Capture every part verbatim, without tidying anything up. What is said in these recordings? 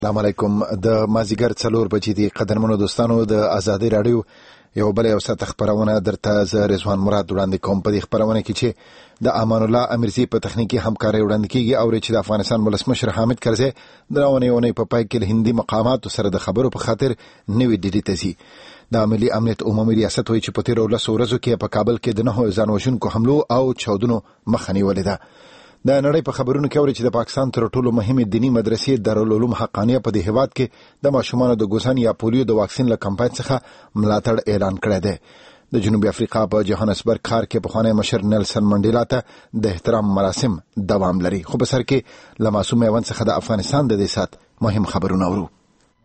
السلام علیکم. د مازیګر څلور بجې دي. قدرمنو دوستانو، د آزادۍ راډیو یو بل یو ساعت خبرونه درته زه رضوان مراد وړاندې کوم. په دې خبرونه کې چې د امان الله امیرزي په تخنیکی همکاري وړاندې کیږي او چې د افغانستان ولسمشر حامد کرزي دراونه یونې په پای کې هندي مقامات سره د خبرو په خاطر نوې ډیډي تزي. د ملي امنیت عمومي ریاست وایي چې په تیر ولس ورځو کې په کابل کې د نهو ځانوژونکو حملو او چاودنو مخه نیولې ده. د نړۍ په خبرونو کې اوري چې د پاکستان تر ټولو مهمه دینی مدرسې دارالعلوم حقانیه په دې هیواد کې د ماشومانو د ګوزن یا پولیو د واکسین له کمپاین څخه ملاتړ اعلان کړی دی. د جنوبي افریقا په جوهانسبرګ ښار کې پخوانی مشر نیلسن منډیلا ته د احترام مراسم دوام لري. خو په سر کې له معصوم میوند څخه د افغانستان د دې سات مهم خبرونه اورو.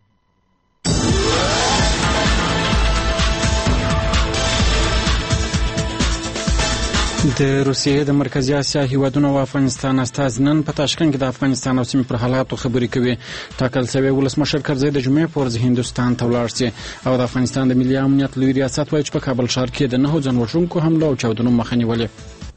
د روسیې د مرکزی اسیا هیوادونو او افغانستان استازي نن په تاشکند کې د افغانستان او سیمې پر حالاتو خبرې کوي. ټاکل شوی ولسمشر کرزي د جمعې په ورځ هندوستان ته ولاړ شي او د افغانستان د ملي امنیت لوی ریاست وایي چې په کابل ښار کې د نهو ځانوژونکو حملو او چاودنو مخه نیولې.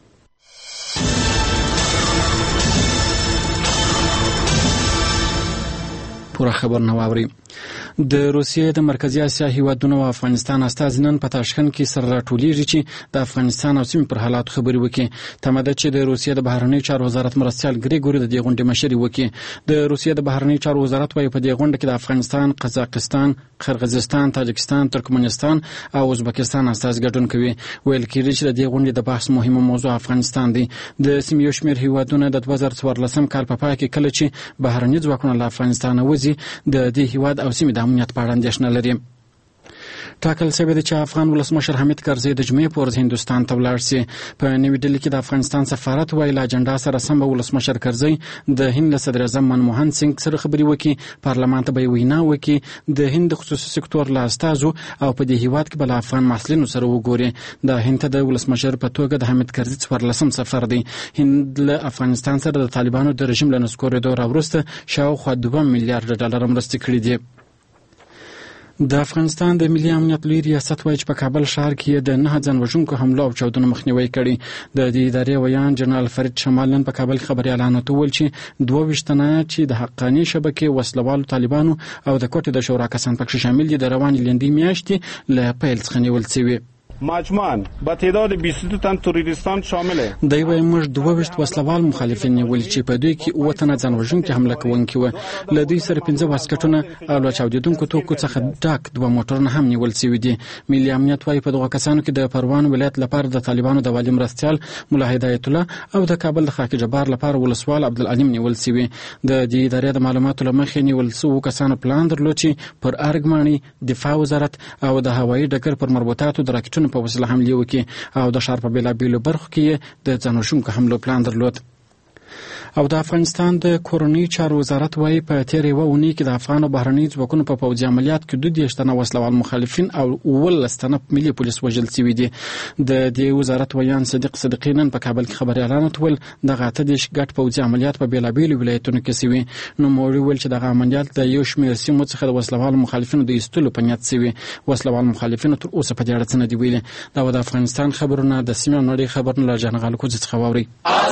پوره خبر نه واوري. د روسیې د مرکزی اسیا هیوادونو او افغانستان استازي نن په تاشکند کې سره راټولیږي چې د افغانستان او سیمې پر حالاتو خبرې وکړي. تمه ده چې د روسیې د بهرنیو چارو وزارت مرستیال ګریګوري د دې غونډې مشري وکړي. د روسیې د بهرنیو چارو وزارت وايي په دې غونډه کې د افغانستان، قزاقستان، قرغیزستان، تاجکستان، ترکمنستان او ازبکستان استازي ګډون کوي. ویل کېږي چې د دې غونډې د بحث مهمه موضوع افغانستان دی. د سیمې یو شمېر هیوادونه د دوه زره څوارلسم کال په پای کې کله چې بهرني ځواکونه له افغانستان وځي د دې هیواد او سیمې د امنیت په اړه اندېښنه لري. ټاکل شوی دی چې افغان ولسمشر حامد کرزي د جمعې په ورځ هندوستان ته ولاړ شي. په نوې ډیلي کې د افغانستان سفارت وايي له اجنډا سره سم ولسمشر کرزي د هند له صدر اعظم منموهن سینګ سره خبرې وکړي، پارلمان ته به وینا وکړي، د هند خصوصي سکتور له استازو او په دې هیواد کې بل افغان محصلینو سره وګوري. د هند ته د ولسمشر په توګه د حامد کرزي څوارلسم سفر دی. هند له افغانستان سره د طالبانو د رژیم له نسکورېدو راوروسته شاوخوا دوه میلیارډ ډالر مرستې کړې دي. د افغانستان د ملي امنیت لوی ریاست وایي چې په کابل ښار کې د نه ځانوژونکو حملو او چاودنو مخنیوي کړي. د دې ادارې ویان جنرال فرید شمال نن په کابل کې خبريالانو ته وویل چې دوه ویشت تنه چې د حقاني شبکې وسلوالو طالبانو او د کوټې د شورا کسان پکې شامل دي د روانې لندې میاشتې له پیل څخه نیول شوي. مجموعاً با تعداد بیست و دو تن تروریستان شامله. دی وایي موږ دوه ویشت وسلوال مخالفین نیولي چې په دوی کې اووه تنه ځانوژونکي حمله کوونکي وو. له دوی سره پنځه واسکټونه او له چاودېدونکو توکو څخه ډک دوه موټرونه هم نیول شوي دي. ملي امنیت وایي په دغه کسانو کې د پروان ولایت لپاره د طالبانو د والي مرستیال ملا هدایت الله او د کابل د خاک جبار لپاره ولسوال عبدالعلیم نیول شوي. د دې ادارې د معلوماتو له مخې نیول شوو کسانو پلان درلود چې پر ارګماني، دفاع وزارت او د هوایي ډګر پر مربوطاتو د راکټونو په وسیله حملې وکړي او د ښار په بېلابېلو برخو کې د ځانوژونکو حملو پلان درلود. او د افغانستان د کورنۍ چارو وزارت وايي په تیر یوه اونۍ کې د افغان او بهرني ځواکونو په پوځي عملیات کې دوه دېرش تنه وسلوال مخالفین او اوولس تنه ملي پولیس وژل شوي دي. د دې وزارت ویان صدیق صدیقي نن په کابل کې خبريالانو ته ویل دغه اته دېرش ګډ پوځي عملیات په بېلابېلو ولایتونو کې شوي. نوموړي ویل چې دغه عملیات د یو شمېر سیمو څخه د وسلوال مخالفینو د ایستلو په نیت شوي. وسلوال مخالفینو تر اوسه په دې اړه څه نه دي ویلي. دا د افغانستان خبرونه د سیمې او نړۍ خبرونه له جنغال کوزې څخه واوري.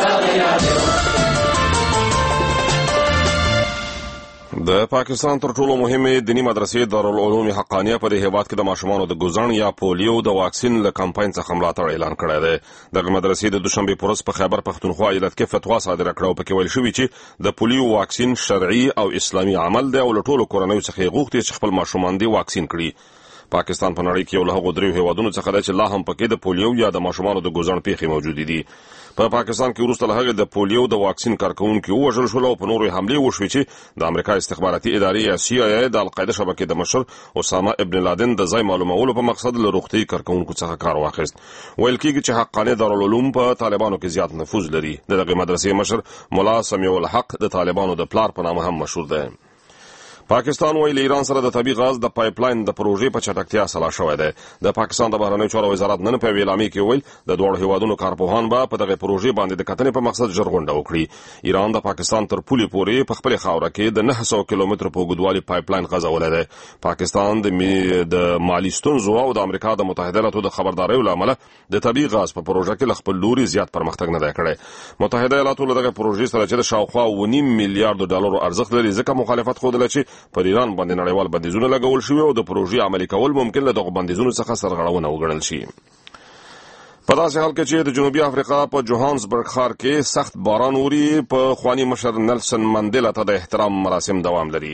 د پاکستان تر ټولو مهمه دینی مدرسې دارالعلوم حقانیه په دې هیواد کې د ماشومانو د ګوزن یا پولیو د واکسین له کمپاین څخه ملاتړ اعلان کړی دی. دغه مدرسې د دوشنبه په ورځ په خیبر پښتونخوا ایالت کې فتوا صادره کړه او پکې ویل شوی چې د پولیو واکسین شرعي او اسلامي عمل دی او له ټولو کورنیو څخه غوښتي چې خپل ماشومان دې واکسین کړي. پاکستان په نړۍ کې یو له هغو دریو هیوادونو څخه دی چې لا هم پکې د پولیو یا د ماشومانو د ګوزن پیښې موجودې دي. په پاکستان کې وروسته له هغې د پولیو د واکسین کارکوونکي ووژل شول او په نورو حملې وشوې چې د امریکا استخباراتي ادارې یا سی آی ای د القاعده شبکې د مشر اسامه ابن لادن د ځای معلومولو په مقصد له روغتي کارکوونکو څخه کار واخیست. ویل کېږي چې حقاني دارالعلوم په طالبانو کې زیات نفوذ لري. دغه مدرسې مشر مولا سمیع الحق د طالبانو د پلار په نامه هم مشهور دی. پاکستان وایي له ایران سره د طبي غاز د پایپ لاین د پروژې په چټکتیا سلا شوی دی. د پاکستان د بهرنیو چارو وزارت نن په اعلامیه کې ویل د دواړو هیوادونو کارپوهان به په دغه پروژې باندې د کتنې په مقصد ژر غونډه وکړي. ایران د پاکستان تر پولې پورې په خپل خاوره کې د نه سوه کیلومتر په اوږدوالي پایپ لاین غځولی دی. پاکستان د مالي ستونزو او د امریکا د متحده ایالاتو د خبردارۍ له امله د طبي غاز په پروژه کې له خپل لوري زیات پرمختګ نه دی کړی. متحده ایالاتو له دغه پروژې سره چې د شاوخوا اوه نیم میلیارډ ډالرو ارزښت لري ځکه مخالفت ښودله چې پر ایران باندې نړیوال بندیزونه لګول شوي او د پروژې عملي کول ممکن له دغه بندیزونو څخه سرغړونه وګڼل شي. په داسې حال کې چې د جنوبي افریقا په جوهانسبرګ ښار کې سخت باران اوري، په خواني مشر نلسن منډیلا ته د احترام مراسم دوام لري.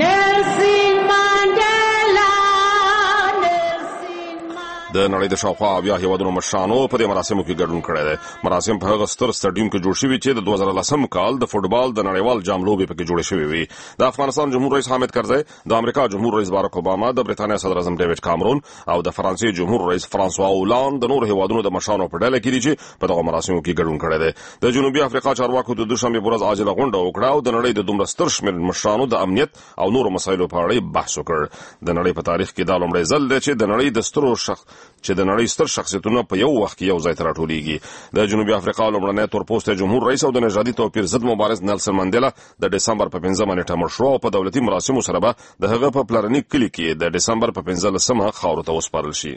د نړۍ د شاوخوا اویا هیوادونو مشرانو په دې مراسمو کې ګډون کړی دی. مراسم په هغه ستر سټاډیوم کې جوړ شوي چې د دوه زره لسم کال د فوټبال د نړیوال جام لوبې پکې جوړې شوې وي. د افغانستان جمهور رئیس حامد کرزی، د امریکا جمهور رئیس باراک اوباما، د برېټانیا صدر اعظم ډیوډ کامرون او د فرانسې جمهور رئیس فرانسوا اولاند د نورو هیوادونو د مشرانو په ډله کې دي چې په دغه مراسمو کې ګډون کړی دی. د جنوبي افریقا چارواکو د دوشنبې په ورځ عاجله غونډه وکړه او د نړۍ د دومره ستر شمېر مشرانو د امنیت او نورو مسایلو په اړه بحث وکړ. د نړۍ په تاریخ کې دا لومړی ځل دی چې د نړۍ د سترو شخص چې د نړۍ ستر شخصیتونه په یو وخت کې یو ځای ته راټولېږي. د جنوبي افریقا لومړنی تورپوستی جمهور رئیس او د نژادي توپیر ضد مبارز نلسن منډیلا د ډسمبر په پنځمه نیټه مړ شو او په دولتي مراسمو سره به د هغه په پلرني کلي کې د ډسمبر په پنځلسمه خاورو ته وسپارل شي.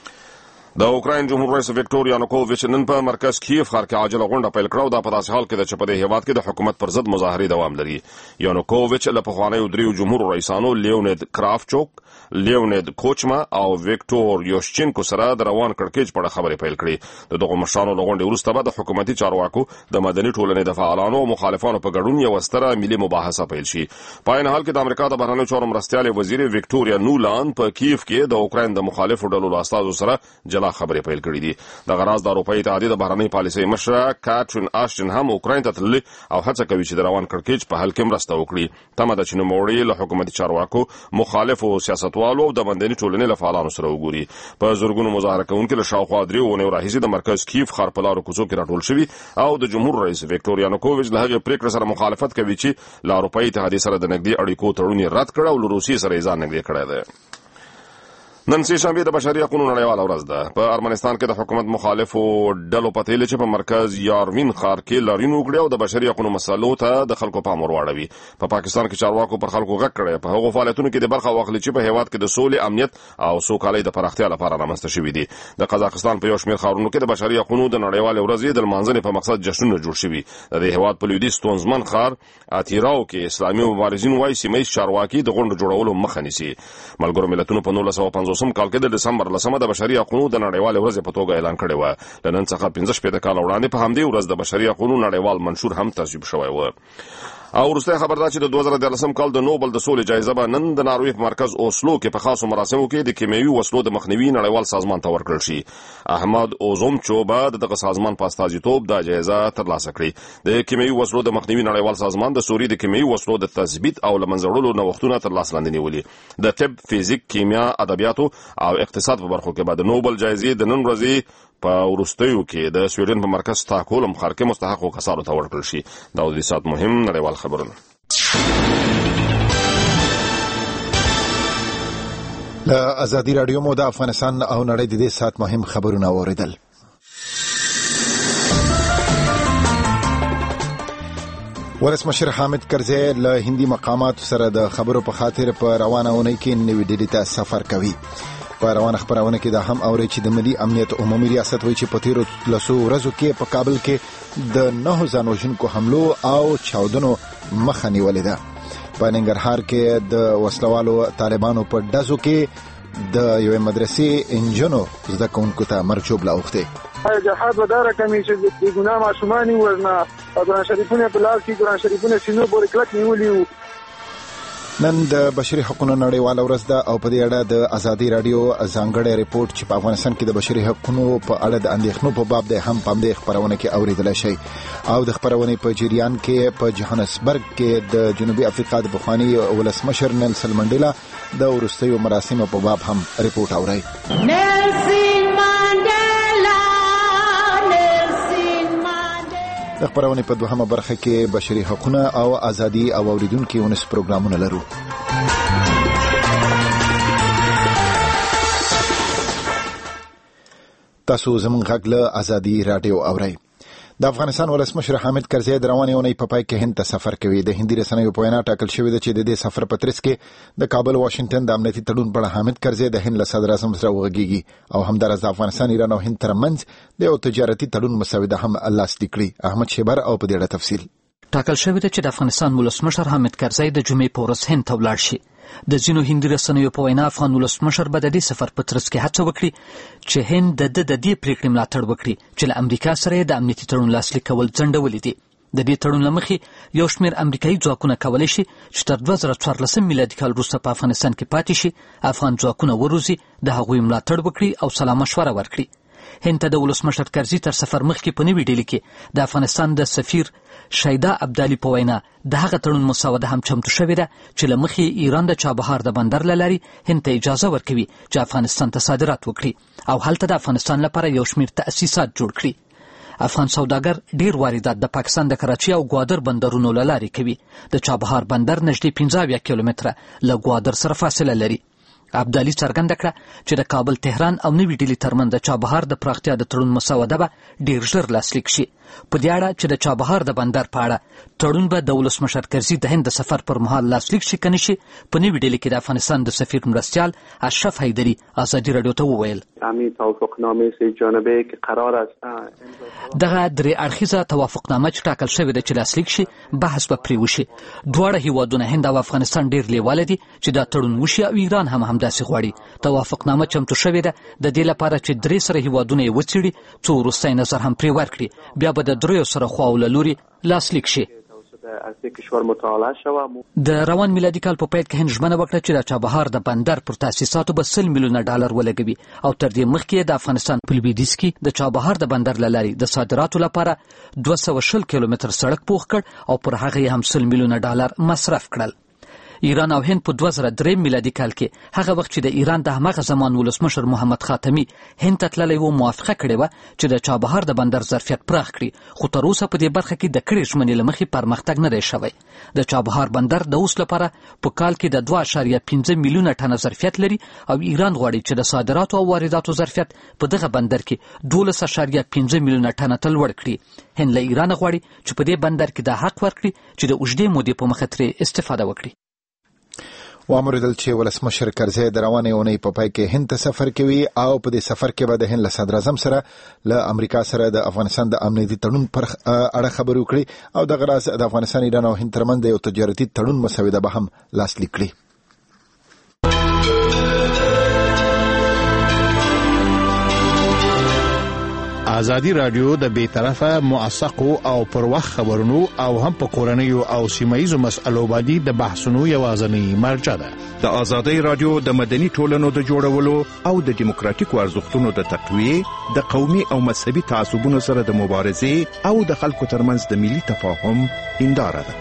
د اوکراین جمهور رئیس ویکټور یانوکوویچ نن په مرکز کیف ښار کې عاجله غونډه پیل کړه او دا په داسې حال کې ده چې په دې هیواد کې د حکومت پر ضد مظاهرې دوام لري. یانوکوویچ له پخوانیو دریو جمهور رئیسانو لیونید کرافچوک، لیونید کوچما او ویکټور یوشچینکو سره د روان کړکېچ په اړه خبرې پیل کړې. د دغو مشرانو له غونډې وروسته به د حکومتي چارواکو، د مدني ټولنې د فعالانو او مخالفانو په ګډون یوه ستره ملي مباحثه پیل شي. په عین حال کې د امریکا د بهرنیو چارو مرستیالې وزیر ویکټوریا نولاند په کیف کې د اوکراین د مخالفو ډلو له استازو سره جلا خبرې پیل کړې دي. د غراز د اروپایي اتحادیې د بهرنۍ پالیسۍ مشره کاترین آشټن هم اوکراین ته تللي او هڅه کوي چې د روان کړکېچ په حل کې مرسته وکړي. تمه ده چې نوموړی له حکومتي چارواکو، مخالفو سیاستوالو او د مدني ټولنې له فعالانو سره وګوري. په زرګونو مظاهره کوونکي له شاوخوا درې اونیو راهیسې د مرکز کیف ښار په لارو کوڅو کې راټول شوي او د جمهور رئیس ویکټور یانوکوویچ له هغې پرېکړې سره مخالفت کوي چې له اروپایي اتحادیې سره د نږدې اړیکو تړون یې رد کړ او له روسیې سره یې ځان نږدې کړی دی. نن سه شنبه د بشري حقوقو نړیواله ورځ ده. په ارمنستان کې د حکومت مخالفو ډلو په تیل چې په مرکز یاروین ښار کې لاریون وکړي او د بشري حقوقو مسلو ته د خلکو پام ورواړوي. په پاکستان کې چارواکو پر خلکو غږ کړی په هغو فعالیتونو کې د برخه واخلي چې په هیواد کې د سولې، امنیت او سوکالۍ د پراختیا لپاره رامنځته شوي دي. د قزاقستان په یو شمېر ښارونو کې د بشري حقوقو د نړیوالې ورځې د لمانځنې په مقصد جشنونه جوړ شوي. د دې هیواد په لویدیځ ستونزمن ښار اتیراو کې اسلامي مبارزین وایي سیمه ییز چارواکي د غونډو جوړولو مخه نیسي. ملګرو ملتونو په نولس سوه پنځوسم کال کې د ډسمبر لسمه د بشري حقوقو د نړیوالې ورځې په توګه اعلان کړې وه. له نن څخه پنځه شپېته کاله وړاندې په همدې ورځ د بشري حقوقو نړیوال منشور هم تصویب شوی و. او وروستی خبر دا چې د دوه زره دیارلسم کال د نوبل د سولې جایزه به نن د ناروې په مرکز اوسلو کې په خاصو مراسمو کې د کیمیاوي وسلو د مخنیوي نړیوال سازمان ته ورکړل شي. احمد اوزومچو به د دغه سازمان په استازیتوب دا جایزه ترلاسه کړي. د کیمیاوي وسلو د مخنیوي نړیوال سازمان د سوریې د کیمیاوي وسلو د تثبیت او له منځه وړلو نوښتونه تر لاس لاندې نیولي. د طب، فزیک، کیمیا، ادبیاتو او اقتصاد په برخو کې به د نوبل جایزې د نن ورځې په وروستیو کې د سویډن په مرکز ستاکهولم ښار کې مستحقو کسانو ته ورکړل شي. دا د دې ساعت مهم نړیوال خبرونه. له ازادي راډیو مو د افغانستان او نړۍ د دې ساعت مهم خبرونه واوریدل. ولسمشر حامد کرزی له هندي مقاماتو سره د خبرو په خاطر په روانه اونۍ کې نوې ډیلي ته سفر کوي. په روانه خبرونه کې دا هم اوري چې د ملي امنیت عمومي ریاست وایي چې په تیرو لسو ورځو کې په کابل کې د نهو ځان وژونکو حملو او چاودنو مخه نیولې ده. په ننګرهار کې د وسلوالو طالبانو په ډزو کې د یوې مدرسې انجنونو زده کوونکو ته مرګ ژوبله اوښتې. جهاد وداره کمی چې د ګناه ماشومان ورنه قرآن شریفونه په لار کې قرآن شریفونه سینو پورې کلک نیولي وو. نن د بشري حقوقو نړیواله ورځ ده او په دې اړه د ازادي راډیو ځانګړی ریپورت چې په افغانستان کې د بشري حقوقو په اړه د اندېښنو په باب ده هم په همدې خبرونه کې اوریدلی شي. او د خبرونې په جریان کې په جوهانسبرګ کې د جنوبي افریقا د پخواني ولسمشر نلسن منډیلا د وروستیو مراسمو په باب هم ریپورت اوري. د خبرونې په دوهمه برخه کې بشري حقوقونه او ازادي او اوریدونکو ونس پروګرامونه لرو. تاسو زموږ غږ له ازادي راډیو اورئ. د افغانستان ولسمشر حامد کرزی د روانې اونۍ په پای کې هند ته سفر کوي. د هندي رسنیو په وینا ټاکل شوې ده چې د دې سفر په ترڅ کې د کابل واشنگټن د امنیتي تړون په اړه حامد کرزی د هند له صدر اعظم سره وغږیږي او همدارس د افغانستان، ایران او هند ترمنځ د یو تجارتي تړون مسوده هم لاسلیک کړي. احمد شیبر او په دې اړه تفصیل. ټاکل شوې ده چې د افغانستان ولسمشر حامد کرزی د جمعې په ورځ هند ته ولاړ شي. د ځینو هندي رسنیو په وینا افغان ولسمشر به د دې سفر په ترڅ کې هڅه وکړي چې هند د ده د دې پریکړې ملاتړ وکړي چې له امریکا سره د امنیتي تړون لاسلیک کول ځنډولي دي. د دې تړون له مخې یو شمېر امریکایي ځواکونه کولی شي چې تر دوه زره څوارلسم میلادي کال وروسته په افغانستان کې پاتې شي، افغان ځواکونه وروزي، د هغوی ملاتړ وکړي او سلا مشوره ورکړي. هند ته د ولسمشر کرزي تر سفر مخکې په نوې ډیلي کې د افغانستان د سفیر شیدا عبدالي په وینا د هغه تړون مسوده هم چمتو شوې ده چې له مخې ایران د چابهار د بندر له لارې هند ته اجازه ورکوي چې افغانستان ته صادرات وکړي او هلته د افغانستان لپاره یو شمېر تأسیسات جوړ کړي. افغان سوداګر ډیر واردات د پاکستان د کراچي او ګوادر بندرونو له لارې کوي. د چابهار بندر نږدې پنځه اویا کیلومتره له ګوادر سره فاصله لري. عبدالي څرګنده کړه چې د کابل تهران او نوې ډیلي ترمنځ د چابهار د پراختیا د تړون مسوده به ډیر ژر لاسلیک شي. په دې اړه چې د چابهار د بندر په اړه تړون به د ولسمشر کرزي د هند د سفر پر مهال لاسلیک شي که نه شي، په نوې ډیلي کې د افغانستان د سفیر مرستیال اشرف حیدري ازادي راډیو ته وویل دغه درې اړخیزه توافقنامه چې ټاکل شوې ده چې لاسلیک شي بحث به پرې وشي. دواړه هیوادونه هند او افغانستان ډیر لیواله دي چې دا تړون وشي او ایران هم همداسې غواړي. توافقنامه چمتو شوې ده د دې لپاره چې درې سره هیوادونه یې وڅېړي، څو وروستی نظر هم پرې ورکړي، بیا به د دریو سره خواو له لوري لاسلیک شي. د روان میلادي کال په پیل کې هند ژمنه وکړه چې د چابهار د بندر پر تاسیساتو به سل میلیونه ډالر ولګوي او تر دې مخکې د افغانستان په لویدیځ کې د چابهار د بندر له لارې د صادراتو لپاره دوه سوه شل کیلومتر سړک پوخ کړ او پر هغه یې هم سل میلیونه ډالر مصرف کړل. ایران او هند په دوه زره درې میلادي کال کې هغه وخت چې د ایران د هماغه زمان ولسمشر محمد خاتمي هند ته تللی و موافقه کړې وه چې د چابهار د بندر ظرفیت پراخ کړي، خو تر اوسه په دې برخه کې د کړې ژمنې له مخې پرمختګ نه دی شوی. د چابهار بندر د اوس لپاره په کال کې د دوه اعشاریه پنځه میلیونه ټنه ظرفیت لري او ایران غواړي چې د صادراتو او وارداتو ظرفیت په دغه بندر کې دولس اعشاریه پنځه میلیونه ټنه ته لوړ کړي. هند له ایران غواړي چې په دې بندر کې دا حق ورکړي چې د اوږدې مودې په مخه ترې استفاده وکړي. واوریدل چې ولسمشر کرزی د روانې اونۍ په پای کې هند ته سفر کوي او په دې سفر کې به د هند له صدر اعظم سره له امریکا سره د افغانستان د امنیتي تړون پر اړه خبرې وکړي او دغه راز د افغانستان، ایران او هند ترمنځ یو تجارتي تړون مسوده به هم لاسلیک کړي. ازادي راډیو د بیطرفه موثقو او پر وخت خبرونو او هم په کورنیو او سیمایي مسألو باندې د بحثونو یوازینی مرجع ده. د ازادي راډیو د مدني ټولنو د جوړولو او د دیموکراتیکو ارزښتونو د تقویې، د قومي او مذهبي تعصبونو سره د مبارزې او د خلکو ترمنځ د ملي تفاهم هنداره ده.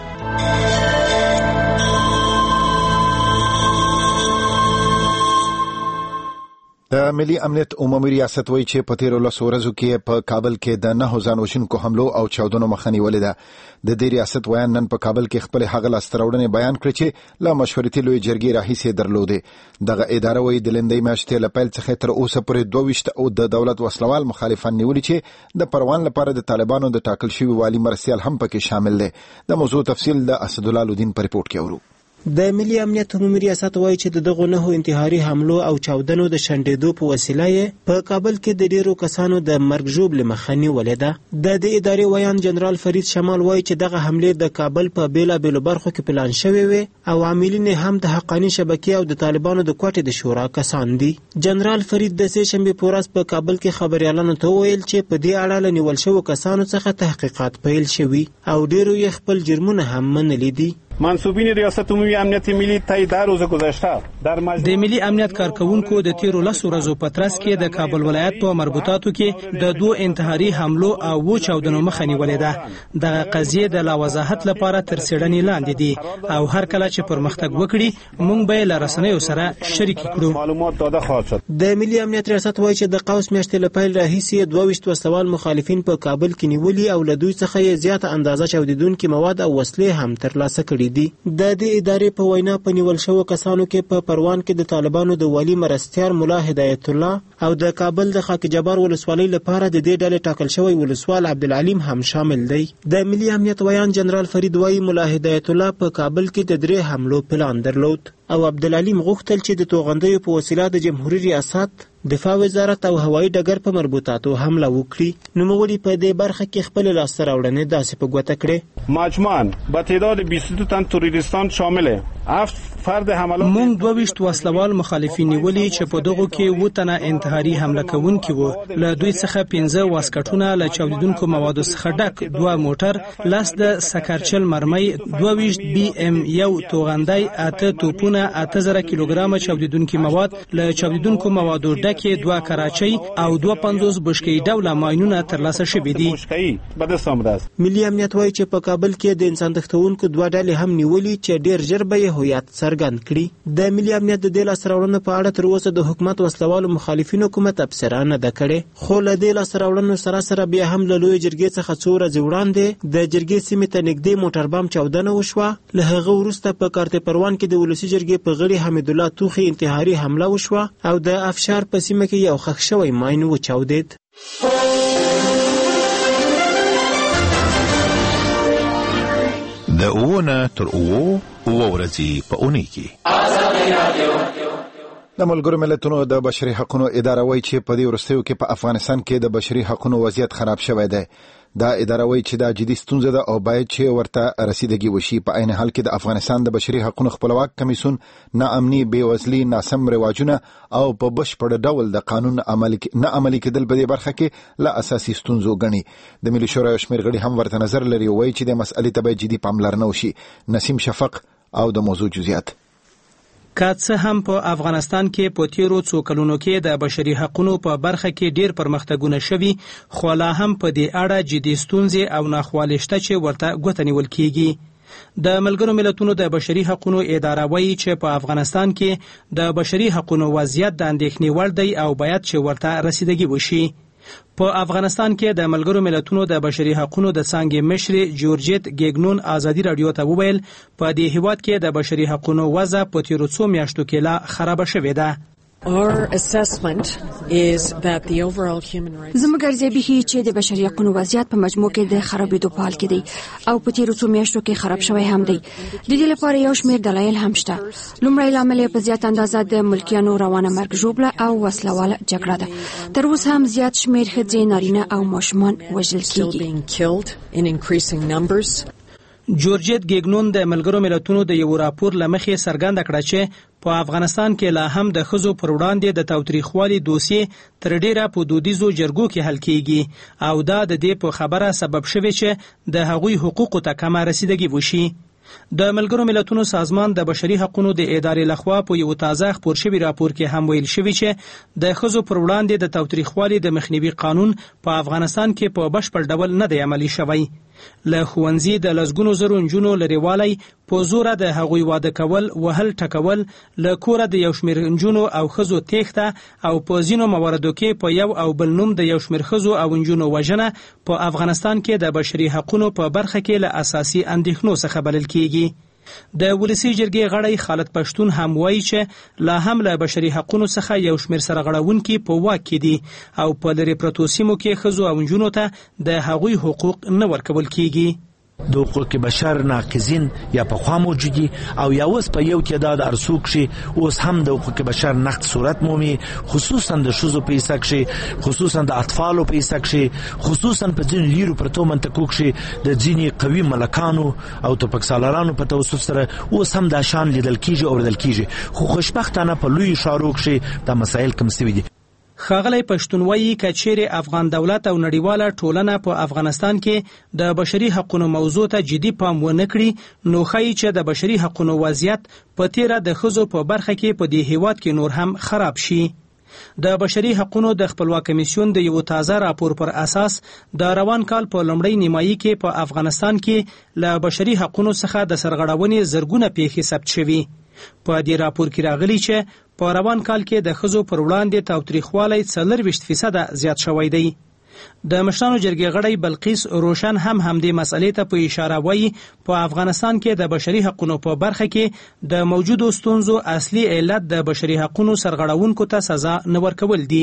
د ملي امنیت عمومي ریاست وایي چې په تیرو لسو ورځو کې په کابل کې د نهو ځان وژونکو حملو او چاودنو مخه نیولې ده. د دې ریاست ویان نن په کابل کې خپل هغه لاسته راوړنې بیان کړې چې له مشورتي لوی جرګې راهیسې درلودې. دغه اداره وایي د لندۍ میاشتې له پیل څخه تر اوسه پورې دوه ویشت او د دولت وسلوال مخالفان نیولي چې د پروان لپاره د طالبانو د ټاکل شوي والي مرستیال هم پکې شامل دی. د موضوع تفصیل د اسدالله لودین په ریپورت کې اورو. د ملي امنیت عمومي ریاست وایي چې د دغو نهو انتحاري حملو او چاودنو د شنډېدو په وسیله یې په کابل کې د ډیرو کسانو د مرګ ژوبلې مخه نیولې ده. د دې ادارې ویان جنرال فرید شمال وایي چې دغه حملې د کابل په بیلابیلو برخو کې پلان شوې وې او عاملین هم د حقاني شبکې او د طالبانو د کوټې د شورا کسان دي. جنرال فرید د سې شنبې په ورځ په کابل کې خبريالانو ته وویل چې په دې اړه له نیول شوو کسانو څخه تحقیقات پیل شوي او ډیرو یې خپل جرمونه هم منلي دي. منصوبین ریاست عمومی امنیت ملی طی در روز گذشته در مجلس د ملي امنیت کارکونکو د تیرو لسو ورځو په ترڅ کې د کابل ولایت په مربوطاتو کې د دوه انتحاري حملو او وو چاودنو مخه نیولې ده. دغه قضیه د لا وضاحت لپاره تر څېړنې لاندې دي او هر کله چې پرمختګ وکړي موږ به له رسنیو سره شریک کړو. معلومات داده خواهد شد. د ملي امنیت ریاست وایي چې د قوس میاشتې له پیل راهیسې دوه ویشت وسلوال مخالفین په کابل کې نیولي او له دوی څخه یې زیاته اندازه چاودیدونکي مواد او وسلې هم ترلاسه کړي دي. د دې ادارې په وینا په نیول شوو کسانو کې په پروان کې د طالبانو د والي مرستیار ملا هدایت الله او د کابل د خاک جبار ولسوالۍ لپاره د دې ډلې ټاکل شوی ولسوال عبدالعلیم هم شامل دی. د ملي امنیت ویان جنرال فرید وایي ملا هدایت الله په کابل کې د درې حملو پلان درلود او عبدالعلیم غوښتل چې د توغندیو په وسیله د جمهوریت ریاست، دفاع وزارت او هوایي ډګر په مربوطاتو حمله وکړي. نوموړي په دې برخه کې خپل لاسته راوړنې داسې په ګوته کړې. مجموعاً با تعداد بیست و دو تن تروریستان شامله هفت فرد حملات مونږ دوه ویشت وسلوال مخالفین نیولي چې په دغو کې اووه تنه انتحاري حمله کوونکي وو. له دوی څخه پنځه واسکټونه له چاودیدونکو موادو څخه ډک، دوه موټر، لس د سکرچل مرمۍ، دوه ویشت بي ام یو توغندی، اته توپونه، اته زره کیلوګرامه چاودیدونکي مواد له چاودیدونکو موادو ډکې، دوه کراچۍ او دوه پنځوس بشکې ډوله ماینونه ترلاسه شوي دي. ملي امنیت وایي چې په کابل کې د انسان تښتونکو دوه ډلې هم نیولي چې ډېر ژر به یې هویت څرګند کړي. د ملي امنیت د دې لاسته راوړنو په اړه تر اوسه د حکومت وسلوالو مخالفینو کومه تبصره نه ده کړې، خو له دې لاسته راوړنو سره سره بیا هم له لویې جرګې څخه څو ورځې وړاندې د جرګې سیمې ته نږدې موټر بم چاودنه وشوه. له هغه وروسته په کارته پروان کې د ولسي جرګې په غړي حمیدالله توخي انتحاري حمله وشوه او د افشار په سیمه کې یو ښخ شوی ماین وچاودېد. د اوونه تر اوو اوه ورځې په اونۍ کې د ملګرو ملتونو د بشري حقوقو اداره وایي چې په دې وروستیو کې په افغانستان کې د بشري حقوقو وضعیت خراب شوی دی. دا اداره وایي چې دا جدي ستونزه ده او باید چې ورته رسیدګي وشي. په عین حال کې د افغانستان د بشري حقوقو خپلواک کمیسیون ناامني، بېوزلي، ناسم رواجونه او په بشپړ ډول د قانون عملي نه عملي کېدل په دې برخه کې له اساسي ستونزو ګڼي. د ملي شورا یو شمېر غړي هم ورته نظر لري، وایي چې د مسألې ته باید جدي پاملرنه وشي. نسیم شفق او د موضوع جزئیات. که څه هم په افغانستان کې په تیرو څو کلونو کې د بشري حقوقو په برخه کې ډیر پرمختګونه شوي، خو لا هم په دې اړه جدي ستونزې او ناخوالې شته چې ورته ګوته نیول کیږي. د ملګرو ملتونو د بشري حقوقو اداره وایي چې په افغانستان کې د بشري حقوقو وضعیت د اندېښنې وړ دی او باید چې ورته رسیدګي وشي. په افغانستان کې د ملګرو ملتونو د بشري حقوقو د څانګې مشر جورجیت ګیګنون ازادي رادیو ته وویل په دې هیواد کې د بشري حقوقو وضع په تیرو څو میاشتو کې لا خراب شوې ده. زموږ ارزیابي ښیي چې د بشري حقوقو وضعیت په مجموع کې د خرابېدو په حال کې دی او په تیرو څو میاشتو کې خراب شوی هم دی. د دې لپاره یو شمېر دلایل هم شته. لومړی لامل یې په زیات اندازه د ملکیانو روانه مرګ ژوبله او وسلواله جګړه ده. تر اوسه هم زیات شمېر ښځې، نارینه او ماشومان وژل کېږي. جورجیت ګیګنون د ملګرو ملتونو د یو راپور لمخې څرګنده کړه چې په افغانستان کې لا هم د ښځو پر وړاندې د تاوتریخوالي دوسیې تر ډیره په دودیزو جرګو کې حل کیږي او دا د دې په خبره سبب شوی چې د هغوی حقوقو ته کمه رسیدګي وشي. د ملګرو ملتونو سازمان د بشري حقوقو د ادارې لخوا په یو تازه خپور شوی راپور کې هم ویل شوی چې د ښځو پر وړاندې د تاوتریخوالي د مخنیوي قانون په افغانستان کې په بشپړ ډول نه دی عملي شوی. له ښوونځي د لسګونو زرو نجونو لرېوالی، په زوره د هغوی واده کول، وهل ټکول، له کوره د یو شمېر نجونو او ښځو تېښته او په ځینو مواردو کې په یو او بل نوم د یو شمېر ښځو او نجونو وژنه په افغانستان کې د بشري حقوقو په برخه کې له اساسي اندېښنو څخه بلل کیږي. د ولسي جرګې غړی خالد پښتون هم وایي چې لا هم له بشري حقوقو څخه یو شمېر سرغړونکي په واک کې دي او په لرې پرتو سیمو کې ښځو او نجونو ته د هغوی حقوق نه ورکول کیږي. د حقوق بشر ناقضین یا په خوا موجودي او یا اوس په یو تعداد ارسو کې اوس هم د حقوق بشر نقض صورت مومي، خصوصا د ښځو په حصه کې، خصوصا د اطفالو په حصه کې، خصوصا په ځینو لیرو پرتو منطقو کې د ځینې قوي ملکانو او توپکسالارانو په توسط سره اوس هم دا شان لیدل کیږي او لیدل کیږي. خو خوشبختانه په لوی ښارو کې دا مسایل کم شوي دي. ښاغلی پښتون وایي که چیرې افغان دولت او نړیواله ټولنه په افغانستان کې د بشري حقوقو موضوع ته جدي پام ونه کړي نو ښایي چې د بشري حقوقو وضعیت په تیره د ښځو په برخه کې په دې هیواد کې نور هم خراب شي. د بشري حقوقو د خپلواک کمیسیون د یو تازه راپور پر اساس د روان کال په لومړۍ نیمایي کې په افغانستان کې له بشري حقوقو څخه د سرغړونې زرګونه پیښې ثبت شوي. په دې راپور کې راغلي چې په روان کال کې د ښځو پر وړاندې تاوتریخوالی څلورویشت فیصده زیات شوی دی. د مشرانو جرګې غړی بلقیس روشن هم همدې مسئلې ته په اشاره وایي په افغانستان کې د بشري حقوقو په برخه کې د موجودو ستونزو اصلي علت د بشري حقوقو سرغړونکو ته سزا نه ورکول دي.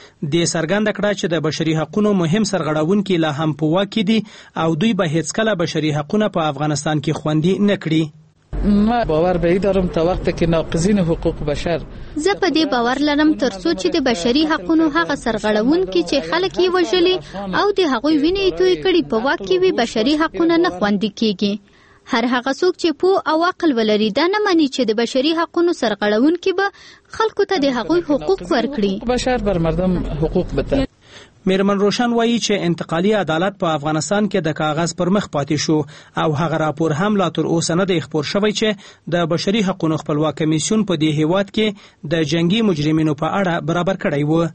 د څرګنده کړه چې د بشري حقوقو مهم سرغړونکي لا هم په واک کې دي او دوی به هیڅکله بشري حقوقونه په افغانستان کې خوندي نه کړي. ما باور به این دارم تا وقتی که ناقضین حقوق بشر زه په دې باور لرم ترڅو چې د بشري حقوقو هغه سرغړونکي چې خلک یې وژلي او د هغوی وینې توی کړي په واک کې وي بشري حقوق نه خوندي کیږي. هر هغه څوک چې پوه او عقل ولري دا نه مانی چې د بشري حقوقو سرغړونکي به خلکو ته د هغوی حقوق ورکړي. بشر بر مردم حقوق بده. میرمن روشن وایي چې انتقالي عدالت په افغانستان کې د کاغذ پر مخ پاتې شو او هغه راپور هم لا تر اوسه نه دی خپور شوی چې د بشري حقوقو خپلواک کمیسیون په دې هیواد کې د جنگي مجرمینو په اړه برابر کړی و.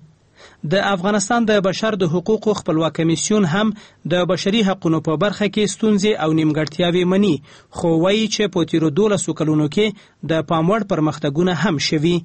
د افغانستان د بشر د حقوقو خپلواک کمیسیون هم د بشري حقوقو په برخه کې ستونزې او نیمګړتیاوې مني، خو وایي چې په تیرو دولسو کلونو کې د پاموړ پرمختګونه هم شوي.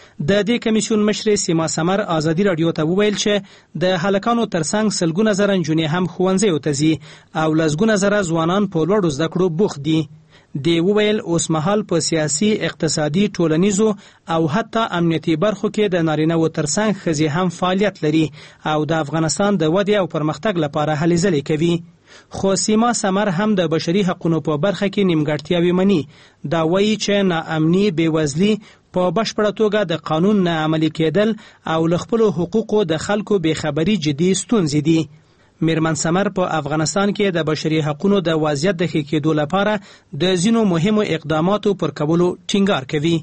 د دې کمیسیون مشر سیما سمر ازادي رادیو ته وویل چې د هلکانو ترڅنګ سلګونه زره نجونې هم ښوونځیو ته ځي او لسګونه زره ځوانان په لوړو زده کړو بوخت دي. دی وویل اوس مهال په سیاسي، اقتصادي، ټولنیزو او حتی امنیتي برخو کې د نارینه‌و ترڅنګ ښځې هم فعالیت لري او د افغانستان د ودې او پرمختګ لپاره هلې ځلې کوي. خو سیما سمر هم د بشري حقوقو په برخه کې نیمګړتیاوې مني. دا وایي چې ناامني، بېوزلي، په بشپړه توګه د قانون نه عملي کېدل او له خپلو حقوقو د خلکو بېخبري جدي ستونزې دي. میرمن سمر په افغانستان کې د بشري حقوقو د وضعیت د ښه کېدو لپاره د ځینو مهمو اقداماتو پر کولو ټینګار کوي.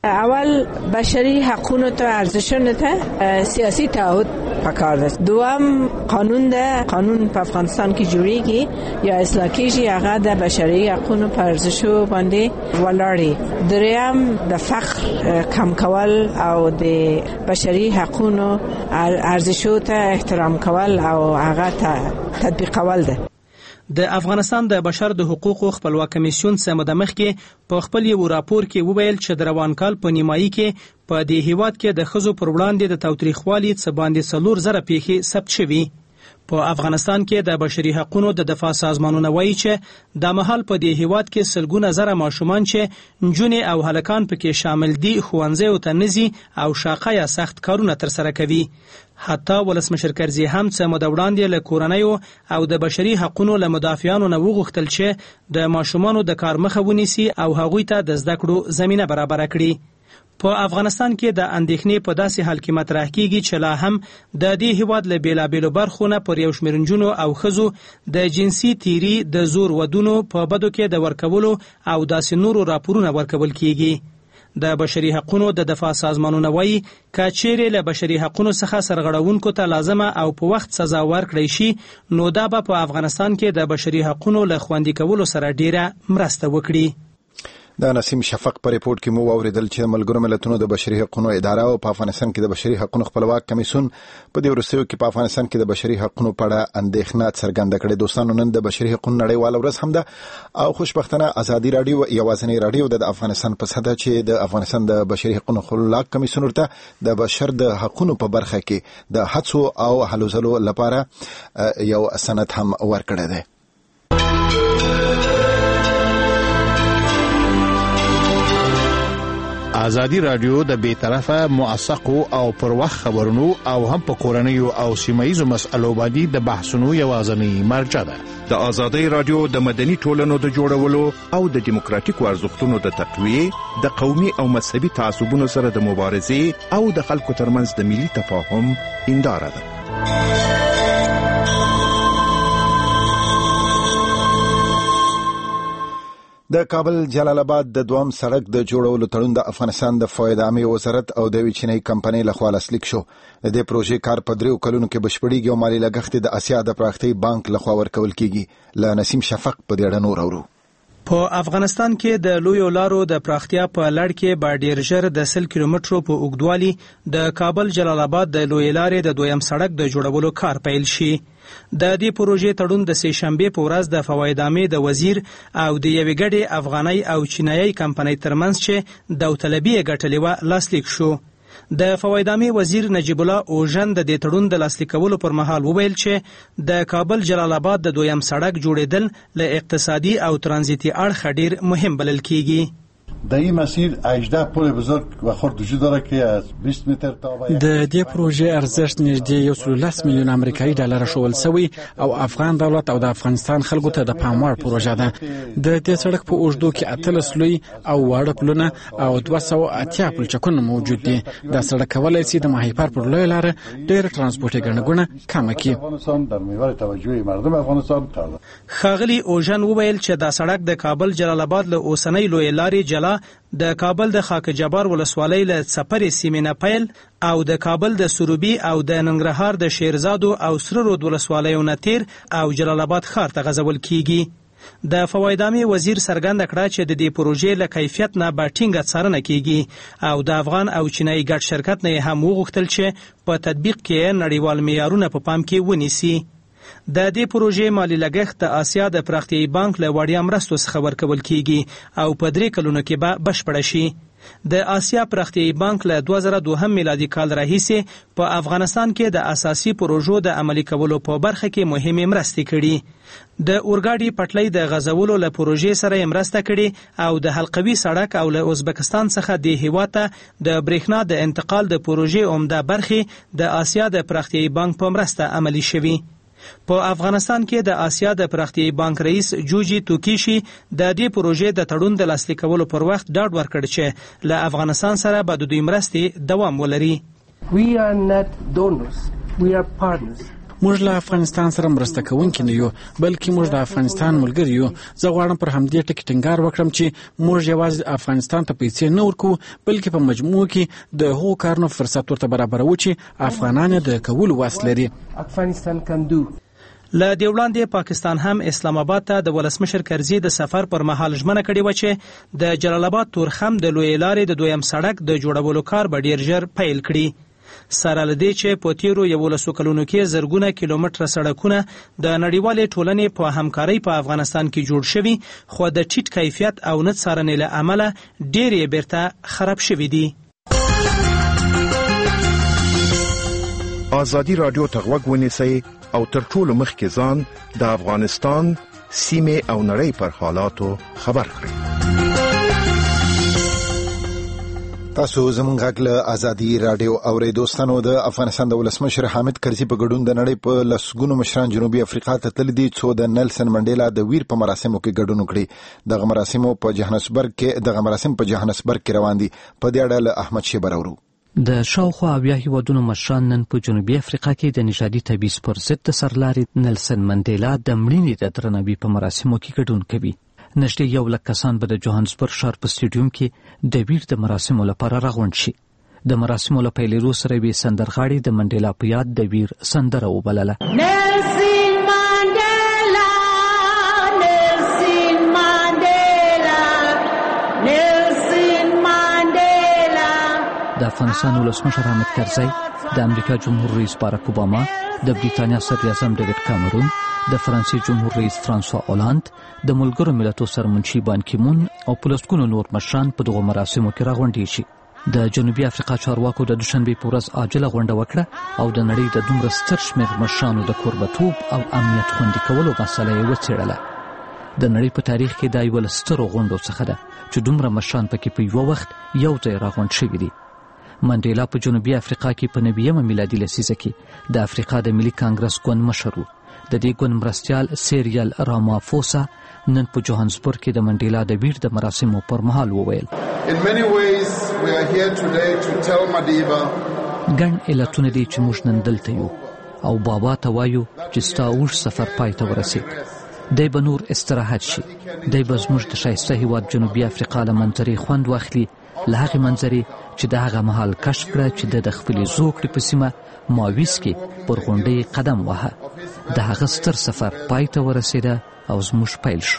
اول بشری حقوقو ته ارزشونه ته سیاسي تعهد پکار ده. دوم قانون ده، قانون په افغانستان کې جوړیږي یا اصلاح کیږي هغه د بشري حقوقو په ارزشو باندې ولاړی. دریم د فقر کم کول او د بشري حقوقو ارزشو ته احترام کول او هغه ته تطبیقول ده. د افغانستان د بشر د حقوقو خپلواک کمیسیون سمه د مخ کې په خپل یو راپور کې وویل چې د روان کال په نیمایي کې په دې هیواد کې د ښځو پر وړاندې د تاوتریخوالي څه باندې څلور زره پیښې ثبت شوي. په افغانستان کې د بشري حقوقو د دفاع سازمانونه وایي چې د مهال په دې هیواد کې سلګونه زره ماشومان چې نجونې او هلکان پکې شامل دي ښوونځیو ته نه ځي او شاقه یا سخت کارونه ترسره کوي. حتی ولسمشر کرزي هم څه موده وړاندې له کورنیو او د بشري حقوقو له مدافعانو نه وغوښتل چې د ماشومانو د کار مخه ونیسي او هغوی ته د زده کړو زمینه برابره کړي. په افغانستان کې د اندېښنې په داسې حال کې مطرح کیږي چې لا هم د دې هیواد له بیلابیلو برخو نه پر یو شمېر نجونو او ښځو د جنسي تیري، د زور ودونو په بدو کې د ورکولو او داسې نورو راپورونه ورکول کیږي. د بشري حقوقو د دفاع سازمانونه وایي که چیرې له بشري حقوقو څخه سرغړونکو ته لازمه او په وخت سزا ورکړی شي نو دا به په افغانستان کې د بشري حقوقو له خوندي کولو سره ډیره مرسته وکړي. د نسیم شفق په ریپورت کې مو اوریدل چې ملګرو ملتونو د بشري حقوقو اداره او په افغانستان کې د بشري حقوقو خپلواک کمیسیون په دې ورسېو کې په افغانستان کې د بشري حقوقو په اړه اندېښنه څرګنده کړې. دوستانو نن د بشري حقوقو نړیواله ورځ هم ده او خوشبختانه ازادي رادیو یوازینی رادیو د افغانستان په ساده چې د افغانستان د بشري حقوقو خپلواک کمیسیون ورته د بشر د حقوقو په برخه کې د هڅو او هلو ځلو لپاره یو سند هم ورکړی دی. ازادي رادیو د بیطرفه، موثقو او پر وخت خبرونو او هم په کورنیو او سیمایي مسایلو باندې د بحثونو یوازینی مرجع ده. د ازادي رادیو د مدني ټولنو د جوړولو او د دیموکراتیکو ارزښتونو د تقویه، د قومي او مذهبي تعصبونو سره د مبارزې او د خلکو ترمنځ د ملي تفاهم هنداره ده. د کابل جلال آباد د دوام سړک د جوړولو تړون د افغانستان د فواید عامې وزارت او د چینی کمپنۍ لخوا لاسلیک شو. د دې پروژې کار په دریو کلونو کې بشپړېږي او مالي لګښت د اسیا د پراختۍ بانک لخوا ورکول کیږي. له نسیم شفق په دې اړه نور اورو. په افغانستان کې د لویو لارو د پراختیا په لړ کې به ډیر ژر د سل کیلومترو په اوږدوالي د کابل جلال آباد د لوی لارې د دویم سړک د جوړولو کار پیل شي. د دې پروژې تړون د سه شنبه په ورځ د فواید عامې د وزیر او د یوې ګډې افغاني او چینایي کمپنۍ ترمنځ چې داوطلبي ګټلې و لاسلیک شو. د فواید عامې وزیر نجیب الله اوژن د دې تړون د لاسلیکولو پر مهال وویل چې د کابل جلال آباد د دویم سړک جوړیدل له اقتصادي او ترانزیتي اړخ ډیر مهم بلل کیږي. در این مسیر هجده پل بزرگ و خرد وجود داره که از بیست متر تا د دې پروژې ارزښت نږدې یو سل لس میلیون امریکایي ډالر شول سوی او افغان دولت او د افغانستان خلکو ته د پام وړ پروژه ده. د دې سړک په اوږدو کې اتلس لوی او واړه پلونه او دوه سوه اتیا پلچکونه موجود دي. دا سړک کولای شي د ماهیپر پر لویه لاره ډېر ترانسپورټي ګڼه ګوڼه کمه کړي. ښاغلي اوژن وویل چې دا سړک د کابل جلال آباد له اوسنۍ لویې لارې جلا د کابل د خاک جبار ولسوالۍ له څپرې سیمې نه پیل او د کابل د سروبي او د ننګرهار د شیرزادو او سره رود ولسوالیو نه تیر او جلال آباد ښار ته غځول کیږي. د فوایدامي وزیر څرګنده کړه چې د دې پروژې له کیفیت نه به ټینګه څارنه کیږي او د افغان او چینایي ګډ شرکت نه هم وغوښتل چې په تطبیق کې نړیوال معیارونه په پام کې ونیسي. د دې پروژې مالی لګښت د آسیا د پراختیایي بانک له وړیا مرستو څخه ورکول کیږي او په درې کلونو کې به بشپړه شي. د آسیا پراختیایي بانک له دوه زره دوهم میلادي کال راهیسې په افغانستان کې د اساسي پروژو د عملي کولو په برخه کې مهمې مرستې کړي. د اورګاډي پټلۍ د غځولو له پروژې سره مرسته کړي او د حلقوي سړک او له ازبکستان څخه د هیواد ته د برېښنا د انتقال د پروژې عمده برخې د آسیا د پراختیایي بانک په مرسته عملي شوي. په افغانستان کې د آسیا د پراختیایي بانک رئیس جوجي توکیشي د دې پروژې د تړون د لاسلیک کولو پر وخت ډاډ ورکړ چې له افغانستان سره به د دوی مرستې دوام ولري. We are not donors, we are partners. موږ له افغانستان سره مرسته کوونکي نه یو بلکې موږ د افغانستان ملګري یو. زه غواړم پر همدې ټکي ټینګار وکړم چې موږ یوازې افغانستان ته پیسې نه ورکوو بلکې په مجموع کې د هغو کارونو فرصت ورته برابروو چې افغانان د کولو وس لري. افغانستان can do. له دې وړاندې پاکستان هم اسلام آباد ته د ولسمشر کرزي د سفر پر مهال ژمنه کړې وه چې د جلال آباد تورخم د لویې لارې د دویم سړک د جوړولو کار به ډېر ژر پیل کړي. سره له دې چې په تیرو یولسو کلونو کې زرګونه کیلومتره سړکونه د نړیوالې ټولنې په همکارۍ په افغانستان کې جوړ شوي خو د ټیټ کیفیت او نه څارنې له امله ډېر یې بیرته خراب شوي دي. ازادي راډیو ته غوږ ونیسئ او تر ټولو مخکې ځان د افغانستان سیمې او نړۍ پر حالاتو خبر کړئ. تاسو زموږ غږ له ازادي راډیو اورئ. دوستانو، د افغانستان د ولسمشر حامد کرزي په ګډون د نړۍ په لسګونو مشران جنوبي افریقا ته تللي دي څو د نیلسن منډیلا د ویر په مراسمو کې ګډون وکړي. دغه مراسمو په جوهانسبرګ کې دغه مراسم په جوهانسبرګ کې روان دي. په دې اړه له احمد شیبر اورو. د شاوخوا اویا هیوادونو مشران نن په جنوبي افریقا کې د نژادي تبعیض پر ضد د سرلاري نیلسن منډیلا د مړینې د درناوي په مراسمو کې ګډون کوي. نږدې یو لک کسان به د جوهانسبرګ ښار په سټیډیوم کې د ویر د مراسمو لپاره راغونډ شي. د مراسمو له پیلېدو سره یې سندرغاړي د منډیلا په یاد د ویر سندره وبلله. نیلسن منډیلا نیلسن منډیلا نیلسن منډیلا. د افغانستان ولسمشر حامد کرزي، د امریکا جمهور رئیس باراک اوباما، د بریتانیا صدر اعظم ډیوډ کامرون، د فرانسې جمهور رئیس فرانسوا اولند، د ملګرو ملتونو سرمنشي بان کیمون او پلسکونو نور مشران په دغه مراسمو کې راغونډي شي. د جنوبي افریقا چارواکو د دوشنبه په ورځ عاجله غونډه وکړه او د نړۍ د دومره ستر شمېر مشرانو د کوربتوب او امنیت خوندي کولو مسله یې وڅېړله. د نړۍ په تاریخ کې دا یو له سترو غونډو څخه ده چې دومره مشران پکې په یو وخت یو ځای راغونډ شوي دي. منډیلا په جنوبي افریقا کې په نویمه میلادي لسیزه کې د افریقا د ملي کانګرس ګوند مشر و. د دې ګوند مرستیال سیریل رامافوسا نن په جوهانسبرګ کې د منډیلا د ویر د مراسمو پر مهال وویل: ګڼ علتونه دي چې موږ نن دلته یو او بابا ته وایو چې ستا اوږد سفر پای ته ورسېد. دی به نور استراحت شي. دی به زموږ د ښایسته هیواد جنوبي افریقا له منظرې خوند واخلي، له هغې منظرې چې د هغه مهال کشف کړه چې د خپلې زوکړې په سیمه ماویس کې پر غونډۍ قدم واهه. د هغه ستر سفر پای ته ورسېده او زموږ پیل شو.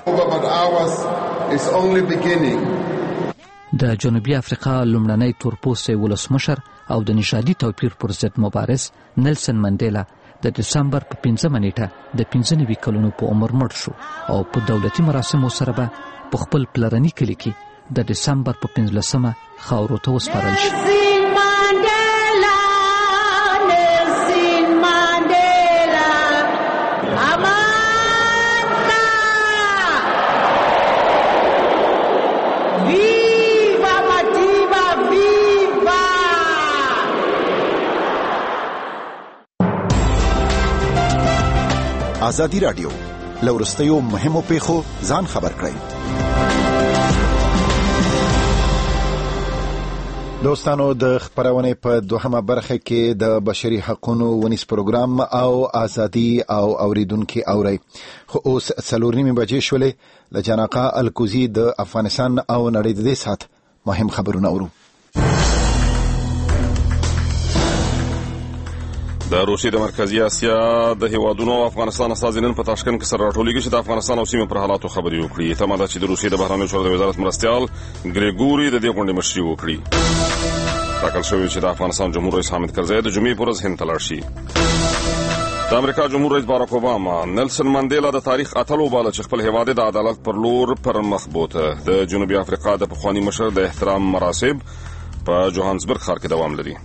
د جنوبي افریقا لومړنی تورپوستی ولسمشر او د نژادي توپیر پر ضد مبارز نیلسن منډیلا د دسمبر په پنځمه نیټه د پنځه نوي کلونو په عمر مړ شو او په دولتي مراسمو سره به په خپل پلرني کلي کې د دسمبر په پنځلسمه خاورو ته وسپارل شي. We ازادي رادیو لورستیو مهمو پیښو ځان خبر کړئ. دوستانو د خبرونه په دوهمه برخه کې د بشري حقوقو ونیس پروګرام او ازادي او اوریدونکو اوري خو اوس څلور نیمه بجې شولې لجناقه الکوزي د افغانستان او نړۍ د سات مهم خبرونه اورو. د روسیې د مرکزی اسیا د هیوادونو افغانستان استازي نن په تاشکند کې سره راټولېږي چې د افغانستان او سیمې پر حالاتو خبرې وکړي. تمه ده چې د روسیې د بهرنیو چارو د وزارت مرستیال ګریګوري د دې غونډې مشري وکړي. ټاکل شوی چې د افغانستان جمهور رئیس حامد کرزی د جمعې په ورځ هند ته لاړ شي. د امریکا جمهور رئیس باراک اوباما نیلسن منډیلا د تاریخ اتلو باله چې خپل هیواد د عدالت پر لور پر مخ بوته. د جنوبي افریقا د پخوانی مشر د احترام مراسم په جوهانسبرګ ښار کې دوام لري.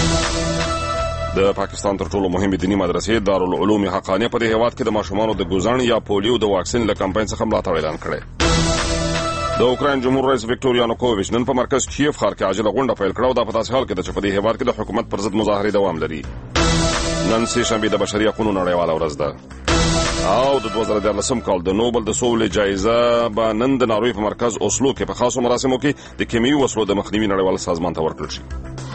د پاکستان تر ټولو مهمه دینی مدرسې دارالعلوم حقانیه په دې هیواد کې د ماشومانو د ګوزن یا پولیو د واکسین له کمپاین څخه ملاتړ اعلان کړی. د اوکراین جمهور رئیس ویکټور یانوکوویچ نن په مرکز کیف ښار کې عاجله غونډه پیل کړه او د پتاس حال کې د چپدي هیواد کې د حکومت پر ضد مظاهره دوام لري. نن سه شنبه د بشري حقوقو نړیواله ورځ ده او د دوه زره دیارلسم کال د نوبل د سولې جایزه به نن د ناروې په مرکز اوسلو کې په خاصو مراسمو کې د کیمیاوي وسلو د مخنیوي نړیوال سازمان ته ورکړل شي.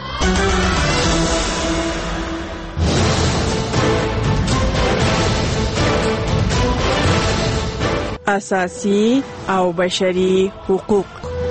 اساسي او بشري حقوق.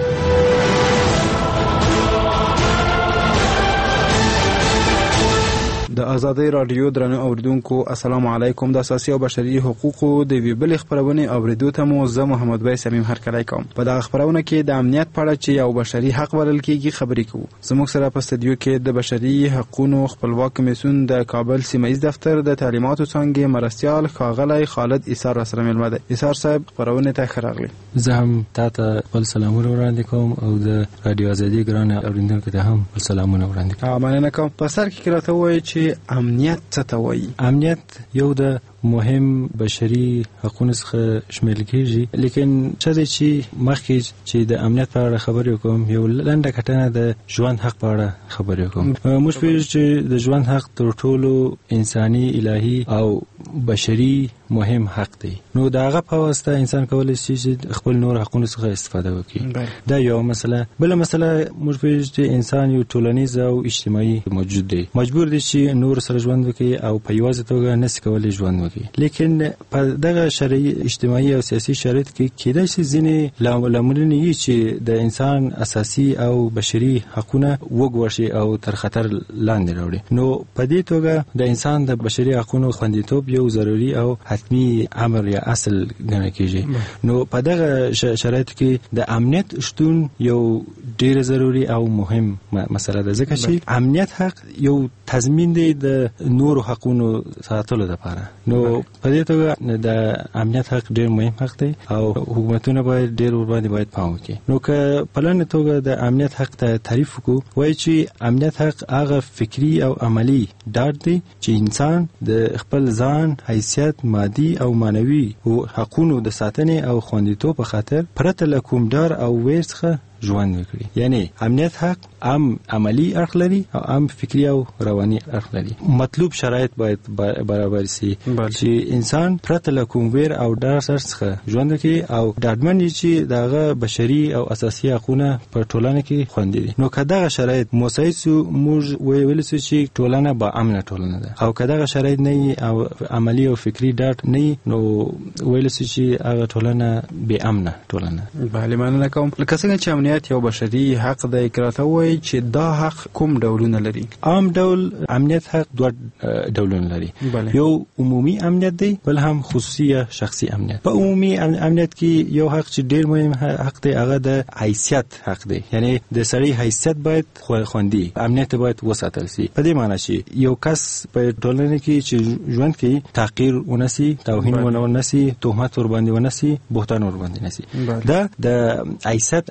د ازادي رادیو درنو اوریدونکو السلام علیکم. د اساسي او بشري حقوقو د ویبل خبرونه اوریدو ته مو زه محمد بای سمیم هرکلی کوم. په دغه خبرونه کې د امنیت په اړه چې یو بشري حق بلل کېږي خبرې کوو. زموږ سره په استودیو کې د بشري حقوقو خپلواک کمیسیون د کابل سیمه ایز دفتر د تعلیماتو څنګه مرستيال ښاغلی خالد ایثار سره ملمه ده. ایثار صاحب خبرونه ته خراغلی. زه هم تاسو خپل سلامونه وړاندې کوم او د رادیو ازادي ګران اوریدونکو ته هم سلامونه وړاندې کوم. مننه کوم. په سر کې راته وایي چې امنیت څه ته وایي؟ امنیت یو د مهم بشري حقوقو څخه شامل کیږي، لیکن څه چې مخکې چې د امنیت په اړه خبرې وکوم یو لنډه کټنه د ژوند حق په اړه خبرې وکوم. موږ پیژنو چې د ژوند حق تر ټولو انساني الهي او بشري مهم حق دی. نو دا هغه په واسطه انسان کولای شي چې خپل نور حقوقو څخه استفاده وکړي. دا یو مسله. بل مسله موږ پیژنو چې انسان یو ټولنیز او اجتماعي موجود دی، مجبور دی چې نور سره ژوند وکړي او په یوازې توګه نس کولای ژوند وکړي. لیکن په دغه شرعي اجتماعي او سیاسي شرایط کې کېدای شي ځینې لاملونه یې چې د انسان اساسي او بشري حقوقونه وګورشي او تر خطر لاندې راوړي. نو په دې توګه د انسان د بشري حقوقو خوندیتوب یو ضروري او حتمی امر یا اصل ګڼل کېږي. نو په دغه شرایط کې د امنیت شتون یو ډیر ضروري او مهم مسله ده، ځکه چې امنیت حق یو تضمین دی د نور حقوقو ساتلو لپاره. نو په دې توګه د امنیت حق ډیر مهم حق دی او حکومتونه باید ډیر ور باندې باید پام وکړي. نو که په لنډه توګه د امنیت حق ته تعریف وکړو، وایي چې امنیت حق هغه فکری او عملی ډاډ دی چې انسان د خپل ځان، حیثیت، مادي او معنوي حقوقو د ساتنې او خوندیتوب په خاطر پرته له کوم ډار او ویر څخه ژوند وکړي. یعنی امنیت حق هم عملی اړخ لري او هم فکری او رواني اړخ لري. مطلوب شرایط باید برابر شي چې انسان پرته له کوم ویر او ډار څخه ژوند وکړي او ډاډمن چې دغه بشري او اساسي حقوقونه په ټولنه کې خوندي دي. نو که دغه شرایط مساعد سو موږ ویل سو چې ټولنه با امنه ټولنه ده، او که دغه شرایط نه او عملی او فکری ډاډ نه نو ویل سو چې هغه ټولنه بې امنه ټولنه. بله مننه کوم. لکه څنګه چې امنیت یو بشري حق دی، کراته وایي چې دا حق کوم ډولونه لري؟ عام ډول امنیت حق دوه ډولونه لري. یو عمومي امنیت دی، بل هم خصوصي یا شخصي امنیت. په عمومي امنیت کې یو حق چې ډیر مهم حق دی هغه د حیثیت حق دی، یعنی د سړي حیثیت باید خوندي، امنیت باید وساتل شي. په دې معنی چې یو کس په ټولنه کې چې ژوند کوي تحقیر ونسي، توهین ونسي، تهمت ور باندې ونسي، بهتان ور باندې نسي. دا د حیثیت امنیت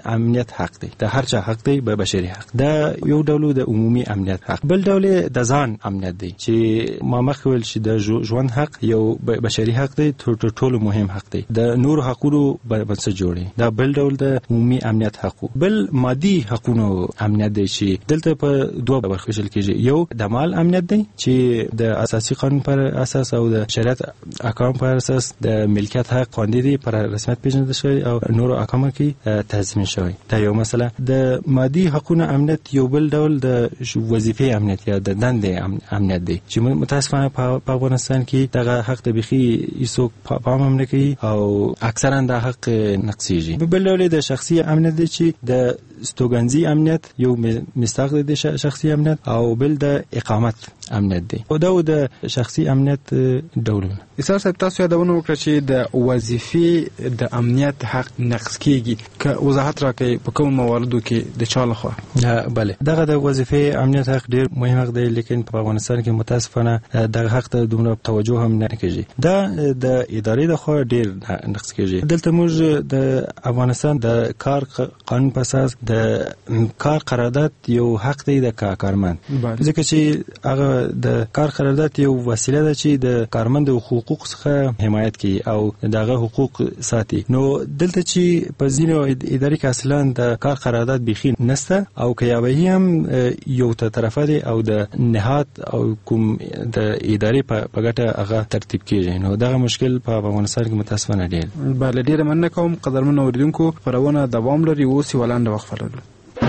امنیت حق دی، د هر چا حق دی به بشري حق. دا یو ډول د عمومي امنیت حق. بل ډول د ځان امنیت دی چې ما مخکې ویل چې د ژوند حق یو بشري حق دی، تر ټولو مهم حق دی. د نور حقوقو بنسټ جوړي. دا بل ډول د عمومي امنیت حق. بل مادي حقوقو امنیت دی چې دلته په دوه برخو ویشل کېږي. یو د مال امنیت دی چې د اساسي قانون پر اساس او د شریعت احکام پر اساس د ملکیت حق خوندي دي، پر رسمیت پیژندل شوی او نور احکام کې تضمین شوی. دا یو مسله. د مادي حقوقو امنیت یو بل ډول د وظیفې امنیت یا د دندې امنیت دی چې متاسفانه په افغانستان کې دغه حق د بخي هیڅوک پام هم نه کوي او اکثرا دا حق نقصيږي. بل ډول د شخصي امنیت دی چې د استوګنځي امنیت یو مستحق دی شخصي امنیت او بل د اقامت امنیت دی. او دا د شخصي امنیت ډولونه. اساس صاحب تاسو یادونه وکړه چې د وظیفې د امنیت حق نقض کیږي، که وضاحت راکړئ په کوم مواردو کې د چا لخوا؟ بله، دغه د وظیفې امنیت حق ډیر مهم حق دی، لیکن په افغانستان کې متاسفانه دغه حق ته دومره توجه هم نه کیږي. دا د ادارې د خوا ډیر نقض کیږي. دلته موږ د افغانستان د کار قانون په اساس د کار قرارداد یو حق دی د کارمند، ځکه چې هغه د کار قرارداد یو وسیله ده چې د کارمند حقوق څخه حمایت کوي او دغه حقوق ساتي. نو دلته چې په ځینو ادارې کې اصلا د کار قرارداد بيخي نسته او که یاوهی هم یو ته طرفه دي او د نهاد او کوم د ادارې په ګټه هغه ترتیب کیږي. نو دغه مشکل په افغانستان کې متاسفانه ډیر. بله، ډیره مننه کوم قدرمن اوریدونکو. خبرونه دوام لري، اوس یو لاندې وقفه لرو.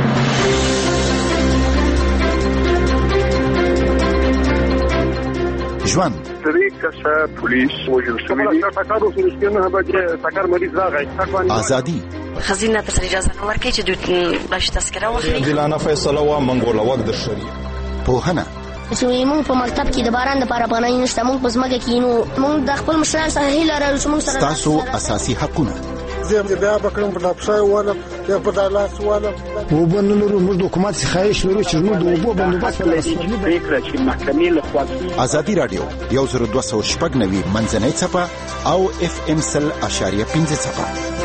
ژوند درې کسه پولیس وژل شوي دي. ټکر وشو چې نه به ټکر مریض راغی. ازادي خزینه ته اجازه نه ورکړي چې دوی باش تذکره واخلي. عادلانه فیصله و منګوله وګ د شریک پوهنه چې موږ په مکتب کې د باران د لپاره باندې نشته، موږ په ځمکه کې نو موږ د خپل مشران سره هیله لرو چې موږ سره تاسو اساسي حقونه زم بیا بکرم په لپسای ولم یا په دالاس ولم وبنلو موږ حکومت خواهش لرو چې موږ د وبو بندوبست فکر چې محکمې له خوا ازادي رادیو یو زر دوه سوه شپږ نوي منځنۍ څپه او اف ام سل اشاریه پنځه څپه.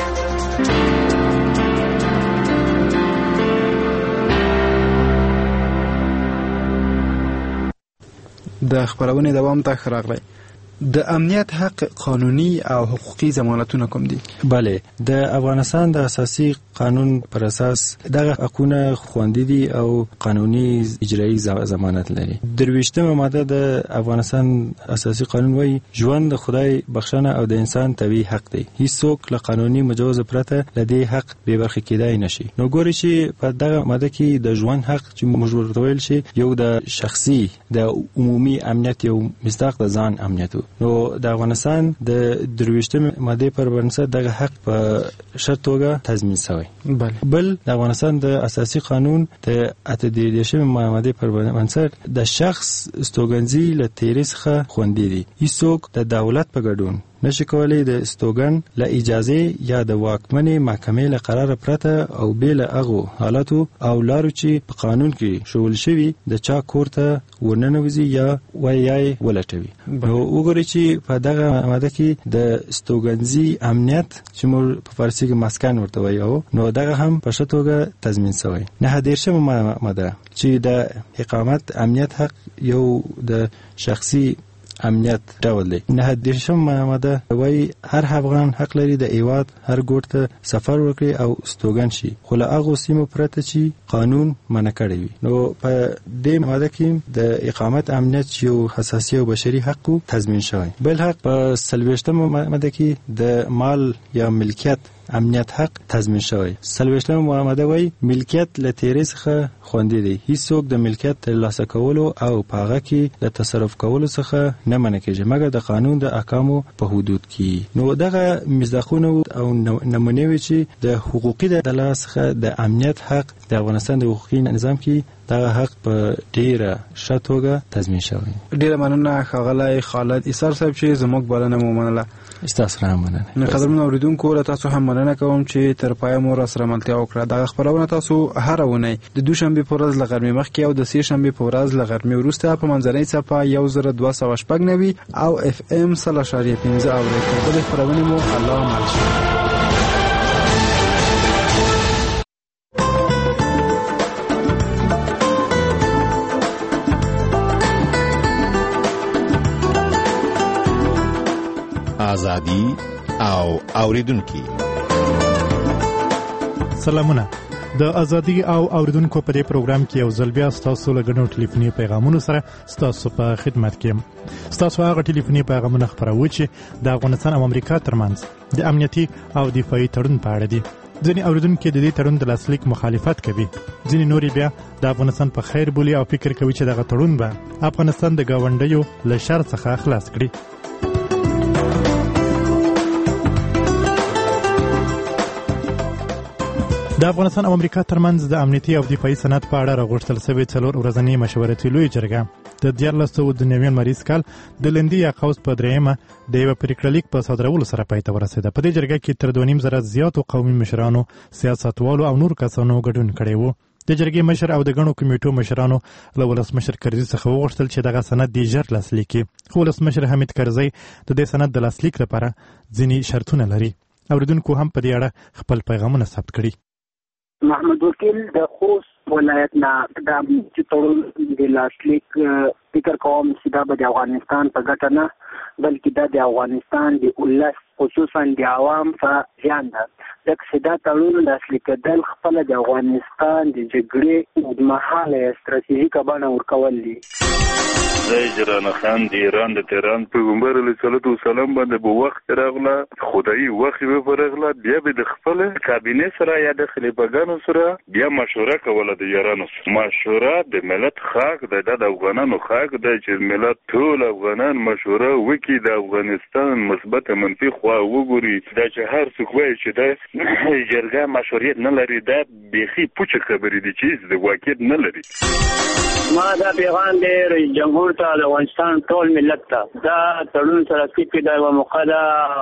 د خبرونه دوام ته خراغلی. د امنیت حق قانوني او حقوقي ضمانتونه کوم دي؟ بله، د افغانستان د اساسي قانون پر اساس دغه حقونه خوندي دي او قانوني اجرایی ضمانت لري. درویشتمه ماده د افغانستان اساسي قانون وایي ژوند د خدای بخښنه او د انسان طبیعي حق دی. هیڅوک له قانوني مجوز پرته له دې حق بې برخې کېدای نشي. نو ګوري چې په دغه ماده کې د ژوند حق چې موږ ورته ویل شي یو د شخصي د عمومي امنیت یو مصداق د ځان امنیت. نو د افغانستان د درویشتمه ماده پر بنسټ دغه حق په شرط توګه تضمین شوی. بله. بل د افغانستان د اساسي قانون د اته دیرشمه ماده پر بنسټ د شخص استوګنځي له تیری څخه خوندي دي. هیڅوک د دولت په ګډون نشي کولای د استوګن له اجازه یا د واکمنې محکمې له قرار پرته او بیل هغه حالاتو او لارو چې په قانون کې شول شوی د چا کورته ورننوځي یا وایي ولټوي. نو وګورئ چې په دغه ماده کې د استوګنځي امنیت چې موږ په فارسی کې مسکن ورته وایو نو دغه هم په شتوګه تضمین شوی. نه دیرشمه ماده چې د اقامت امنیت حق یو د شخصي امنیت ډول دی. نه دیرشمه ماده وایي هر افغان حق لري د هیواد هر ګوټ ته سفر وکړي او استوګن شي خو له هغو سیمو پرته چې قانون منع کړی وي. نو په دې ماده کې د اقامت امنیت یو حساسیت او بشري حق تضمین شوی. بل حق په څلوېښتمه ماده کې د مال یا ملکیت امنیت حق تضمین شوی. څلوېښتمه ماده وایي ملکیت له تیری څخه خوندي دی. هیڅوک د ملکیت ترلاسه کولو او په هغه کې د تصرف کولو څخه نه منع کېږي مګر د قانون د احکامو په حدود کې. نو دغه مصداقونه او نمونې وي چې د حقوقي د دلایل څخه د امنیت حق د افغانستان د حقوقي نظام کې دغه حق په ډیره ښه توګه تضمین شوی. ډیره مننه ښاغلی خالد ایسار صاحب چې زموږ بلنه مو منله. ستاسو هم مننه. نو قدرمن اوریدونکو له تاسو هم مننه کوم چې تر پایه مو را سره ملتیا وکړه. دغه خبرونه تاسو هر ونی د دوشنبه په ورځ له غرمې مخکې او د سه شنبه په ورځ له غرمې وروسته په منځنۍ څپه یو زر دوه سوه شپږ نوي او اف ام سل اشاریه پنځه اورئ. په خبرونه مو الله مل شي. ازادي او اوریدونکو. سلامونه. د ازادي او اوریدونکو په دې پروګرام کې یو ځل بیا ستاسو له غنو ټلیفوني پیغامونو سره ستاسو په خدمت کې یم. ستاسو هغه ټلیفوني پیغامونه خبرو چې د افغانستان او امریکا ترمنځ د امنیتي او دفاعي تړون په اړه دي. ځینې اوریدونکو د دې تړون د لاسلیک مخالفت کوي، ځینې نورې بیا د افغانستان په خیر بولي او فکر کوي چې دغه تړون به افغانستان د ګاونډیو له شر څخه خلاص کړي. د افغانستان او امریکا ترمنځ د امنیتي او دفاعي صنعت په اړه راغوښتل شوې څلور ورځنۍ مشورتي لویه جرګه د دیارلس سوه د نوي لمریز کال د لندي یا قوس په درېیمه د یوه پریکړه لیک په صادرولو سره پای ته ورسېده. په دې جرګه کې تر دوه نیم زره زیاتو قومي مشرانو، سیاستوالو او نور کسانو ګډون کړی و. د جرګې مشر او د ګڼو کمیټو مشرانو له ولسمشر کرزي څخه وغوښتل چې دغه سند دې ژر لاسلیک کړي، خو ولسمشر حمید کرزي د دې سند د لاسلیک لپاره ځینې شرطونه لري. اوریدونکو هم په دې اړه خپل پیغامونه ثبت کړي. محمد وکیل د خوست ولایت نه د چې تړون د لاسلیک فکر کوم چې دا به د افغانستان په ګټه نه بلکې دا د افغانستان د ولس خصوصا د عوام په زیان ده. ځکه چې دا تړون لاسلیک کېدل خپله د افغانستان د جګړې اوږدمهاله ستراتیژیکه بڼه ورکول دي. زه جرانه خان د ایران د تهران پیغمبر علیه الصلاة والسلام باندې به وخت راغله، خدایي وخت به ورغله، بیا به د خپل کابینې سره یا د خلیفګانو سره بیا مشوره کوله. د یارانو مشوره د ملت حق ده، د افغانانو حق ده چې ملت ټول افغانان مشوره وکړي، د افغانستان مثبت منفي خوا وګوري. دا چې هر څوک وایي چې دا جرګه مشوریت نه لري، دا بیخي پوچه خبرې دي چې د واقعیت نه لري. ما دا پیغام دی رئیس جمهور ته، د افغانستان ټول ملت ته، دا تړون سره کې دا یوه موقع ده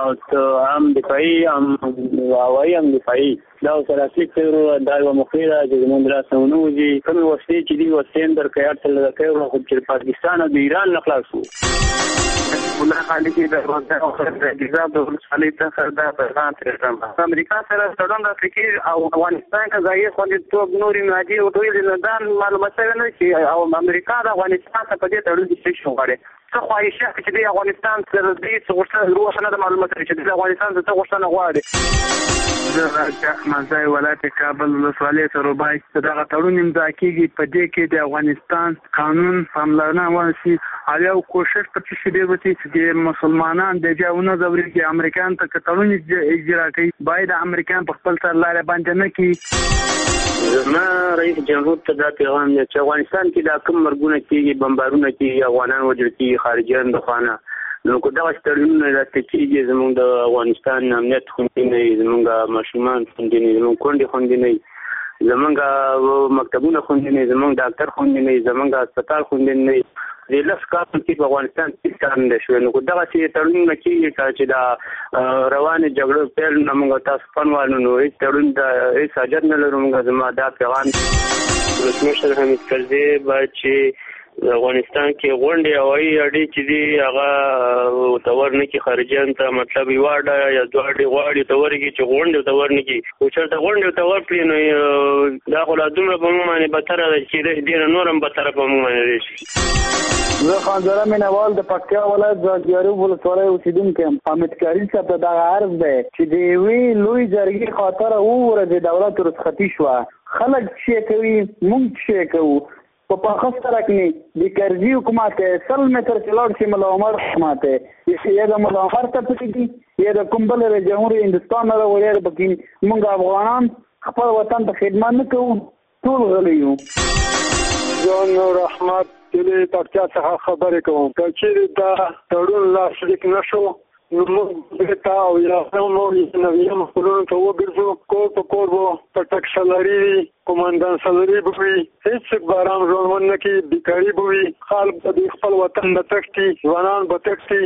هم دفاعي هم هوایي هم دفاعي دا سره کې دا یوه موقع ده چې زموږ د لاسه ونوځي. کومې وسلې چې دي وسلې هم درکوي، هر څه درکوي، خو چې پاکستان او د ایران نه خلاص وو. الله خالقي د روزګار او د اجازه د ولسوالۍ څخه دا پیغام پرېږدم. امریکا سره تړون د افریقې او افغانستان که ځایي خوندیتوب نورې مادي او ټولې نه دا معلومات شوی نه چې او امریکا د افغانستان څخه په دې تړون کې څه شی غواړي، څه خواهشات چې د افغانستان سره دې څه غوښتنه روښانه د معلومات چې د افغانستان څه غوښتنه غواړي. زه راځه مزای ولایت کابل ولسوالۍ سروبای دغه تړون امضا کېږي، په دې کې د افغانستان قانون پاملرنه ونشي او یو کوشش په څه دی وتی چې د مسلمانان د جاونه زوري کې امریکایان ته تړون اجرا کوي، باید امریکایان په خپل سر لاره باندې نه کوي. زما رئیس جمهور ته دا پیغام دی چې افغانستان کې دا کوم مرګونه کېږي، بمبارونه کېږي، افغانان وژل کېږي، خارجیان د خانه نو که دغه تړونونه راسته کېږي، زموږ د افغانستان امنیت خوندي نه وي، زموږ ماشومان خوندي نه وي، زموږ کونډې خوندي نه وي، زموږ مکتبونه خوندي نه وي، زموږ ډاکټر خوندي نه وي، زموږ هسپتال خوندي نه وي. د لس کالو کې په افغانستان کې کار نه شوی. نو که دغسې تړونونه کېږي چې د روانې جګړو پیل نه موږ تاسو پن والو نو هېڅ تړون د هېڅ حاجت نه لرو. موږ زما دا پیغام ولسمشر حمید کرزي باید چې افغانستان کې غونډې هوایي اډې چې دي هغه ته ورنه کړي خارجیان ته، مطلب یوه اډه یا دوه اډې غواړي ته ورکړي چې غونډې ته ورنه کړي. خو چېرته غونډې ته ورکړي نو دا خو لا دومره په موږ باندې بدتره ده چې ډېره نور هم بدتره په موږ باندې راشي. زه خانزاده مینوال د پکتیا ولایت ځاځیارو ولسوالۍ اوسېدونکی یم. حامد کرزي صاحب ته دغه عرض دی چې د یوې لوی جرګې خاطره اووه ورځې دولت رخصتي شوه. خلک څه کوي، موږ څه کوو. په پاخه سرک نه د کرزي حکومت سل متر چې لاړ شي ملا عمر حکومت یا د ملا عمر ته پکې دي یا د کوم بل رئیس جمهور هندوستان نه راوړي پکې. موږ افغانان خپل وطن ته خدمت نه کوو، ټول غلي یو. جان نور احمد دې پکتیا څخه خبرې کوم. که چېرې دا تړون لاسلیک نه شو نو موږ بېرته او یا نور نوي مسؤلینو ته وګرځو، کور په کور به پټک سلري وي، قومندان سلري به وي، هېڅوک به ارام ژوند نه کوي، بیکاري به وي، خلک به د خپل وطن به تښتي، ځوانان به تښتي.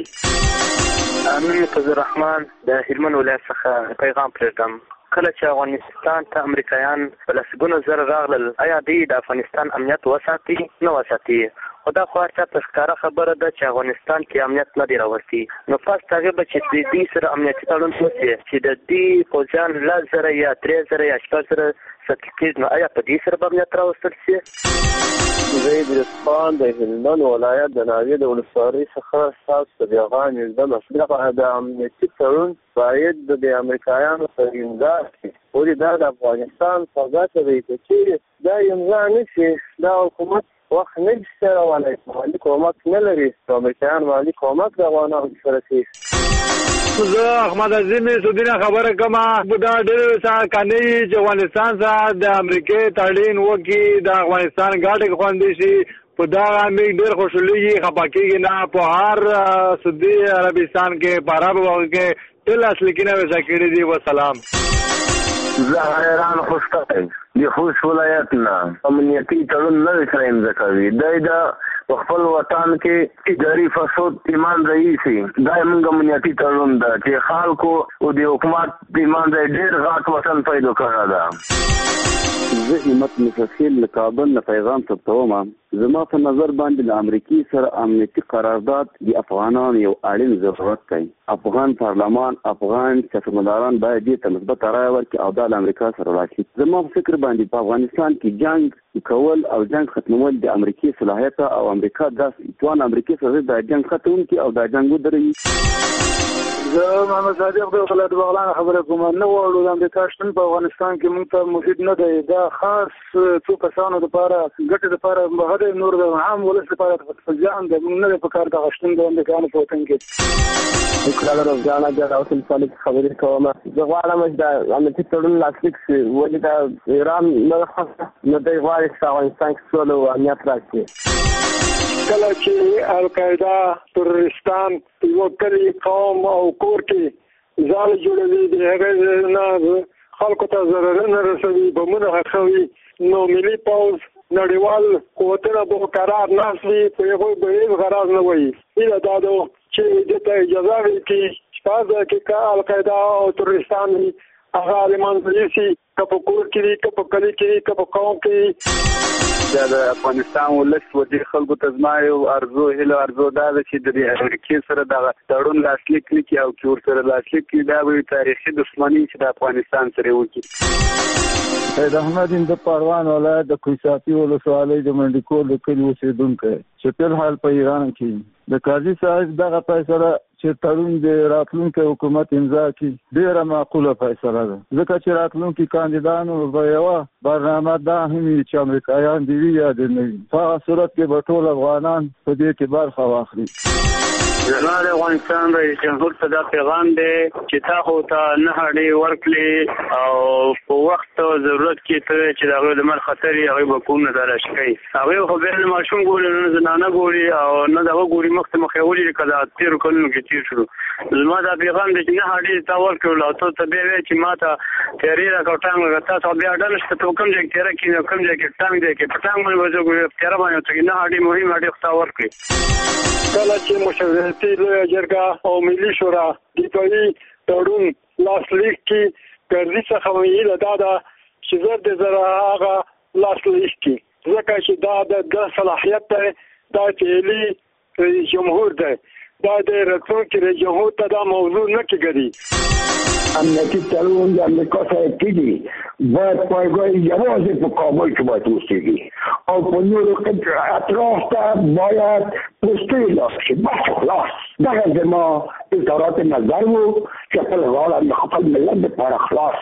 امین فضلرحمن د هلمند ولایت څخه پیغام پرېږدم. کله چې افغانستان ته امریکایان په لسګونو زره راغلل، آیا دوی د افغانستان امنیت وساتي؟ نه وساتي. خو دا خو هر چا ته ښکاره خبره ده چې افغانستان کې امنیت نه دی راوستي. نو پس هغې به چې د دوی سره امنیتي تړون وشي چې د دوی پوځیان لس زره یا درې زره یا شپږ زره سطحي کېږي، نو آیا په دې سره به امنیت راوستل شي؟ زه ادریس خان د هلمند ولایت د ناوې د ولسوالۍ څخه ستاسو په پیغام ږدم. دغه د امنیتي تړون باید د امریکایانو سره امضا شي، ولې دا د افغانستان په ګټه دی. که چېرې دا امضا نه شي، دا حکومت وخت نه شي روانی، مالي کومک نه لري. د امریکایانو مالي کومک د افغانانو سره شي. زه احمد عظیم سودینه خبره کوم. دا ډېر څه کاني چې افغانستان سره د امریکای تړون وکړي، د افغانستان ګټه خوندي شي، په دا امریک ډېر خوشحالي خپه کېږي نه. په هر سعودي عربستان کې په عرب وګ کې ټول اصلي وسه کړی دی. وسلام. زه حیران خوشته د خوست ولایت نه امنیتي تړون نه سره امضا کوي. دی د خپل وطن کې اداري فساد ایمان رئیسي، دا موږ امنیتي تړون ده چې خلکو او د حکومت ایمان ډېر غاټ وطن پیدا کړی ده. زه همت مفصل له کابل نه پیغام ثبتوم. زما په نظر باندې د امریکای سره امنیتي قرارداد د افغانانو یو اړین ضرورت دی. افغان پارلمان، افغان سیاستمداران باید دې ته مثبت رایه ورکړي او دا له امریکا سره راشي. زما په فکر باندې په افغانستان کې جنگ کول او جنگ ختمول د امریکای صلاحیت او امریکا د توان امریکای سره د جنگ ختمون کې او د جنگ ودرې. زه محمد صادق د ولایت بغلان خبره کوم. نه وړو د امریکا شتون په افغانستان کې موږ ته مفید نه دی. دا خاص څو کسانو لپاره ګټه لپاره بغیر نور د عام ولس لپاره ځان د موږ نه په کار د شتون د امریکا په وطن کې. وکړه روزانه د اوسل صالح خبرې کوم. زه غواړم چې د امنیتي تړون لاسلیک شي، ولې د ایران نه نه دی غواړي چې افغانستان کې سوله او امنیت راشي. کله چې القاعده تروریستان یو کلی قوم او کور کې ځان جوړوي، د هغه نه خلکو ته ضرر نه رسوي، بمونه خښوي، نو ملي پوځ نړیوال قوتونه به قرار ناخلي، په هغوی به هېڅ غرض نه وایي. هیله دا ده چې دې ته اجازه ورکړي چې په هغه کې که القاعده او تروریستان وي هغه له منځه یوسي، که په کور کې وي، که په کلي کې وي، که په قوم کې. دا د افغانستان ولس و دې خلکو ته زما یو ارزو هیله ارزو دا ده چې د امریکې سره دغه تړون لاسلیک کړي او چې ورسره لاسلیک کړي دا به تاریخي دښمني چې د افغانستان سره وکړي. سید احمد د پروان ولایت د کویساپي ولسوالۍ د منډیکول د کلي اوسېدونکی چې په حال په ایران کې د قاضي صاحب دغه فیصله چې تړون د راتلونکي حکومت امضا کړي ډېره معقوله فیصله ده، ځکه چې راتلونکي کاندیدانو به یوه برنامه دا هم وي چې امریکایان دې وي یا دې نه وي. په هغه صورت کې به ټول افغانان په دې کې برخه واخلي. زما د افغانستان رئیس جمهور ته دا پیغام دی چې تا خو ته نه هډې ورکړې او په وخت او ضرورت کې ته چې د هغوی د مر خطر یې هغوی به کورونه تلاش کوي. هغوی خو بیا نه ماشوم ګوري، نه زنانه ګوري او نه د هغه ګوري مخ ته مخې ولي که د تېرو کلونو کې تېر شو. زما دا پیغام دی چې نه هډې تا ورکړل او ته ته بیا وایې چې ما ته تیارې راکړه ټانګ راکړه. تاسو بیا ډله شته په کوم ځای کې تیاره کړي او کوم ځای کې ټانګ دی کې په ټانګ باندې به زه تیاره باندې وتړي. نه هډې مهم هډې خو تا ورکړي. کله چې مشورتي لویه جرګه او ملي شورا دفاعي تړون لاسلیک کړي، ګرځي څخه مې هیله دا ده چې زر د زره هغه لاسلیک کړي، ځکه چې دا د صلاحیت دی، دا فعلي رئیس جمهور دی، دا د راتلونکي رئیس جمهور ته دا موضوع نه کېږي. امنیتي تړون د امریکا سره کېږي باید پایګاه یوازې په کابل کې باید اوسېږي او په نورو اطراف ته باید پوستې لاړ شي. بس خلاص دغه زما اظهارات نظر و چې خپل غاړه خپل ملت دپاره خلاص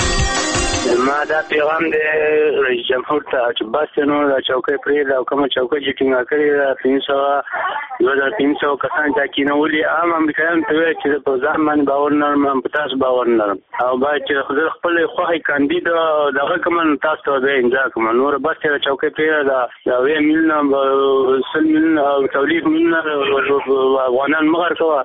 کړي. ما دا پیغام دی رئیس جمهور ته چې بس نو دا چوکۍ پرېږده او کومه چوکۍ چې ټینګه کړې ده پنځه سوه دوه زره پنځه سوه کسان چې کېنولي، عام امریکایانو ته وویل چې په ځان باندې باور نه لرم، په تاسو باور نه لرم او باید چې زه خپل خوښې کاندید دغه کوم تاسو ته بیا امضا کړم. نور بس دا چوکۍ پرېږده، دا اویا میلیونه سل میلیونه او تولید میلیونه افغانان مه غرقوه.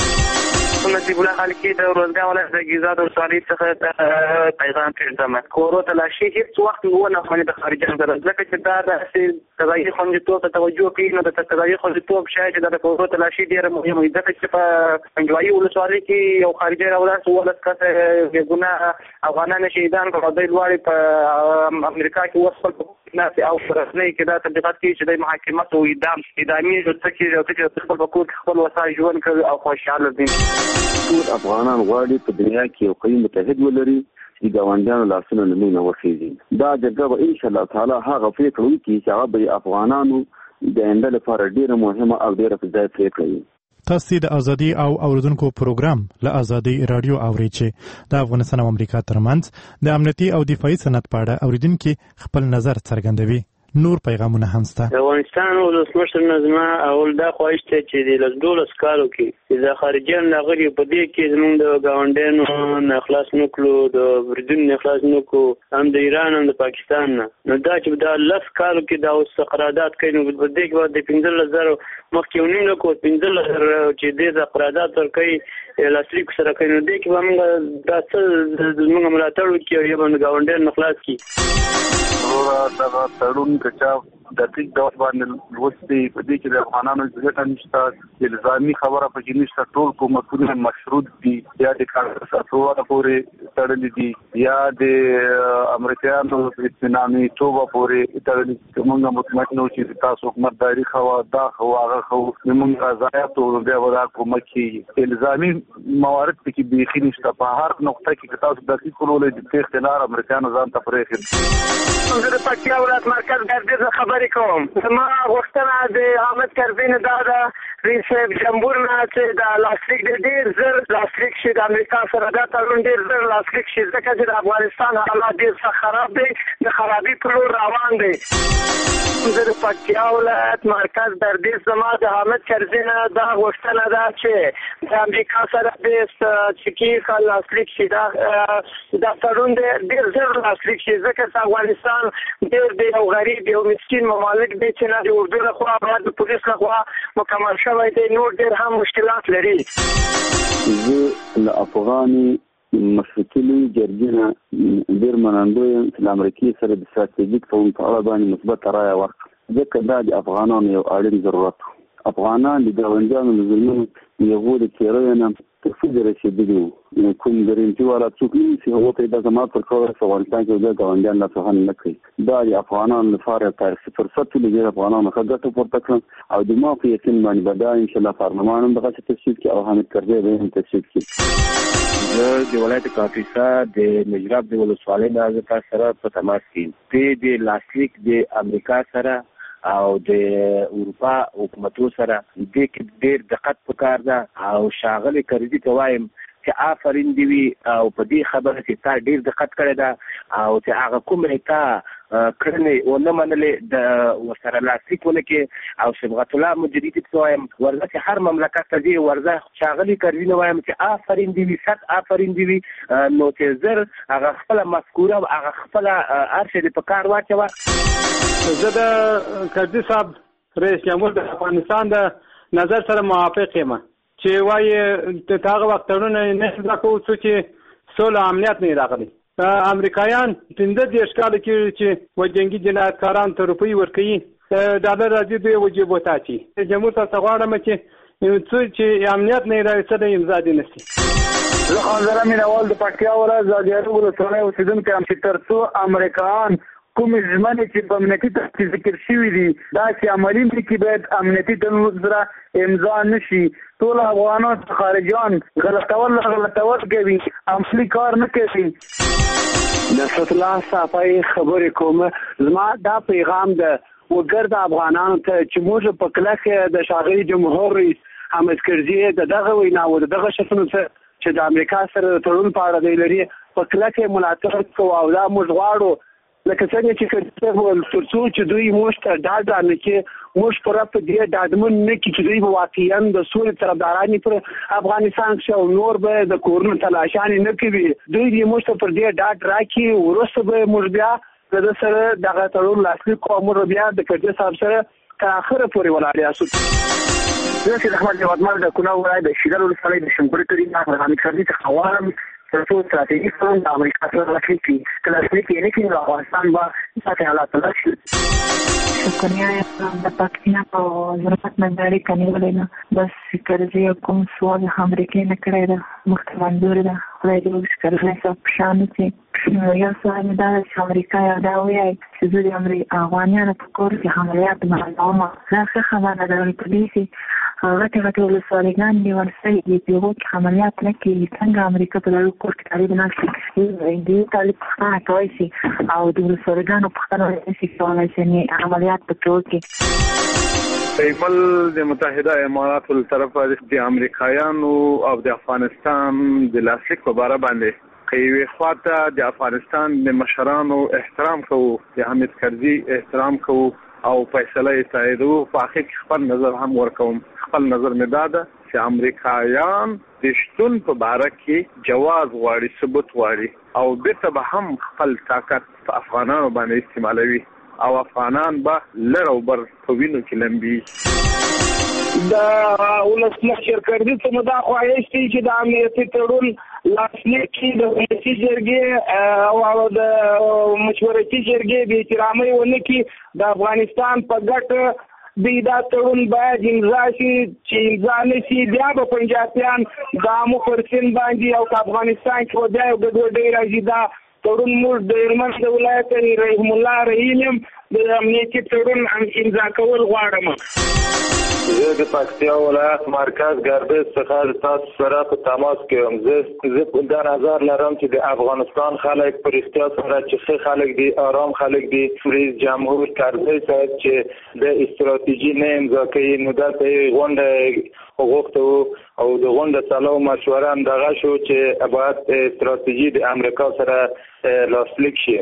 نصیب الله خالقي د روزګار ولایت د ګیزاد ولسوالۍ څخه پیغام پرېږدم. کورو تلاشي هېڅ وخت ونه افغاني د خارجیانو سره، ځکه چې دا داسې قضایي خوندیتوب ته توجه کوي، نو د قضایي خوندیتوب شاید چې دا د کورو تلاشي ډېره مهمه وي، ځکه چې په پنجوایي ولسوالۍ کې یو خارجي راولاړ شو، اوولس کسه بې ګناه افغانان شهیدان کړل او دوی لوړې په امریکا کې اوس خپل ناسې او په رسنۍ کې دا تبلیغات کوي چې دوی محاکمت او اعدام اعدامي څه کې او څه کې خپل په کور کې خپل وسایل ژوند کوي او خوشحاله دي. ټول افغانان غواړي په دنیا کې یو قوي متحد ولري چې ګاونډیانو لاسونه له موږ نه وخېږي. دا جګړه به ان شاء الله تعالی هغه پرېکړه وکړي چې هغه به افغانانو د آینده لپاره ډېره مهمه او ډېره په ځای پرېکړه وي. تاسو د ازادي او اوریدونکو پروګرام له ازادي رادیو اوري چې د افغانستان او امریکا ترمنځ د امنیتي او دفاعي صنعت په اړه اوریدونکو خپل نظر څرګندوي. نور پیغامونه هم شته. د افغانستان او د سمشر نظمه اول دا خواهش ته چې د لږ کالو کې چې د خارجيان ناغري په دې کې زموږ د ګاونډیانو نه خلاص نکړو، د بریدون نه خلاص نکړو، هم د ایران هم د پاکستان نه. نو دا چې د لږ کالو کې دا اوس قرارداد کوي، نو په دې کې به د پنځه زره مخکې ونیو کو پنځه زره چې د قرارداد ورکړي لاسلیک سره کوي، نو دې کې به موږ دا څه زموږ ملاتړ وکړي او یو د ګاونډیانو نه خلاص کړي. دا تړون کچا د دې ډول باندې لوستي په دې کې د افغانانو ځکه نشته الزامي خبره په کې نشته. ټول کومکونه مشروط دي، یا د کانګرس اصوله پورې تړلې دي یا د امریکایانو د اسلامي توبه پورې تړلې دي. موږ مطمئن نو چې تاسو حکومت دایري خوا دا خو هغه خو موږ رضایت او د ودا کومکي الزامي موارد کې بيخي نشته. په هر نقطه کې تاسو د دې کولو د اختیار امریکایانو ځان ته پرېږي. زه د پکتیا ولایت مرکز ګردیز خبرې کوم. زما غوښتنه د حامد کرزي دا ده رئیس جمهور نه چې د لاسلیک د ډېر زر لاسلیک شي د امریکا سره دا تړون ډېر زر لاسلیک شي، ځکه چې د افغانستان حالات ډېر څه خراب دي، د خرابي په لور روان دي. زه د پکتیا ولایت مرکز ګردیز زما د حامد کرزي نه دا غوښتنه ده چې د امریکا سره د چې لاسلیک شي دا دا تړون ډېر زر لاسلیک شي، ځکه چې افغانستان ډېر دی او غریب او مسکین ممالک دی چې نه د اردو لخوا باید د پولیس لخوا مکمل شوی دی، نور ډېر هم مشکلات لري. زه له افغاني مشرقي جرګې نه ډېر منندوی یم چې له امریکې سره د ستراتیژیک تړون په اړه باندې مثبته رایه ورکړه، ځکه دا د افغانانو یو اړین ضرورت و. افغانان د ګاونډیانو له ظلمونو د هغو د تېریو نه تفصیل رسېدلي وو. کوم ګرنټي والا څوک نه چې هغو ته یې دا زمات ورکولی چې افغانستان کې د ګاونډیان لاسوهنه نه کوي. دا د افغانانو لپاره یو تاریخي فرصت و. د افغانانو ښه ګټه پورته کړم او د ما په یقین باندې به دا انشاءالله پارلمان هم دغسې تصویب کړي او حامد کرزی به هم تصویب کړي. زه د ولایت کاپیسا د نجراب د ولسوالۍ نه زه تاسو سره په تماس کې یم. د لاسلیک د امریکا سره او د اروپا حکومتو سره دې کې ډېر دقت پکار ده او شاغلي کرزي ته وایم چې آفرین دی وي او په دې خبره چې تا ډېر دقت کړی ده او چې هغه کومې تا کړنې ونه منلې د ورسره لاسلیک ونه کې او صبغت الله مجددي ته وایم ورځه چې هر مملکت ته دې ورځه شاغلي کرزي نه وایم چې آفرین دی وي ست آفرین دی وي نو چې زر هغه خپله مفکوره او هغه خپله هر شی دې په کار واچوه. زه د کرزي صاحب رئیس جمهور د افغانستان د نظر سره موافق یم چې وایي د هغه وخت تړون نه اصلاح کوو څو چې سوله امنیت نه راغلی. امریکایان پنځه دېرش کاله کې چې و جنګي جنایتکارانو ته روپۍ ورکوي ډالر راځي دوی وجیبو تاچي. جمهور ته غواړم چې څو چې امنیت نه راځي امضا دې نه شي. زه خانزره مینوال د پکتیا ولایت زاګیارو ولسوالۍ اوسېدونکی یم چې تر څو امریکایان کوم ژمنې چې په امنیتي ترتیب ذکر شوي دي دا چې عملي ملکي باید امنیتي تړون سره امضا نه شي. ټول افغانان خارجیان غلطول غلطول کوي، عملي کار نه کوي. نصرت الله صافی خبرې کوم. زما دا پیغام ده وګرد افغانانو ته چې موږ په کلکه د شاغلي جمهور رئیس حامد کرزي د دغه وینا او دغه شخصونو ته چې د امریکا سره تړون په اړه دی لري په کلکه ملاتړ کوو او دا موږ غواړو لکه څنګه چې کله تر څو چې دوی موږ ته ډاډ نه کې موږ پر په دې ډاډمن نه کې چې دوی واقعیا د سولې طرفداران پر افغانستان شو نور به د کورونو تلاشان نه کوي. دوی دې موږ ته پر دې ډاډ راکړي ورسته به موږ بیا د سره دغه تړون لاسلیک کوو. موږ بیا د کرزي صاحب سره تر اخره پورې ولاړ یاسو. زه چې احمد یوادمر د کونړ ولایت د شیدل ولسوالۍ د شنکوري کلي نه حامد کرزي څخه غواړم ترڅو ستراتیژیک تړون د امریکا سره لاسلیک کړي. که لاسلیک یې نه کړي نو افغانستان به داسې حالات ته راشي. شکریه د پکتیا په ظرفت منداري کنیولې نه بس کرزي کوم سوال امریکا نه کړی ده مخته منظور ده. خدای دې وکړي کرزي صاحب په شان چې یو سوال مې دا ده چې امریکا یو دا وایي چې زه د افغانیانو په کور کې عملیات معلومه دا ښه خبره ده. پولیسي غټ غټ ولسوالیګان نیول شوي دي په هغو کې عملیات نه کېږي. څنګه امریکا په دغه کور کې طالب ناست دي د طالب پوښتنه کولی شي او د ولسوالیګانو پوښتنه نشي کولی چې عملیات پکې وکړي. ایمل د متحده اماراتو له طرفه د امریکایانو او د افغانستان د لاسلیک په باره باندې یوې خواته د افغانستان د مشرانو احترام کوو، د حامد کرزي احترام کوو او فیصله یې تاییدو. په اخر کې خپل نظر هم ورکوم. خپل نظر مې دا ده چې امریکایان د شتون په باره کې جواز غواړي، ثبوت غواړي او بیرته به هم خپل طاقت په افغانانو باندې استعمالوي او افغانان به لر او بر په وینو کې لمبي. د ولسمشر کرزي څخه دا خواهش دی چې د امنیتي تړون لاسلیک کړي، د ولسي جرګې او د مشورتي جرګې د احترامي ونه کړي. د افغانستان په ګټه د دا تړون باید امضا شي، چې امضا نه شي بیا به پنجابیان د عامو پر سیند باندې او په افغانستان کې بیا یو ګډوډي راځي. دا تړون موږ د هلمند د ولایت رحیم الله رحیم یم د امنیتي تړون امضا کول غواړم. زه د پکتیا ولایت مرکز ګردیز څخه تاسو سره په تماس کې یم. زه دا نظر لرم چې د افغانستان خلک په رښتیا سره چې ښه خلک دي، آرام خلک دي. رئیس جمهور کرزي صاحب چې د استراتیژي نه امضا کوي، نو دلته یې غونډه غوښته او د غونډه سلام مشوره هم دغه شو چې باید استراتیژي د امریکا سره لاسلیک شي.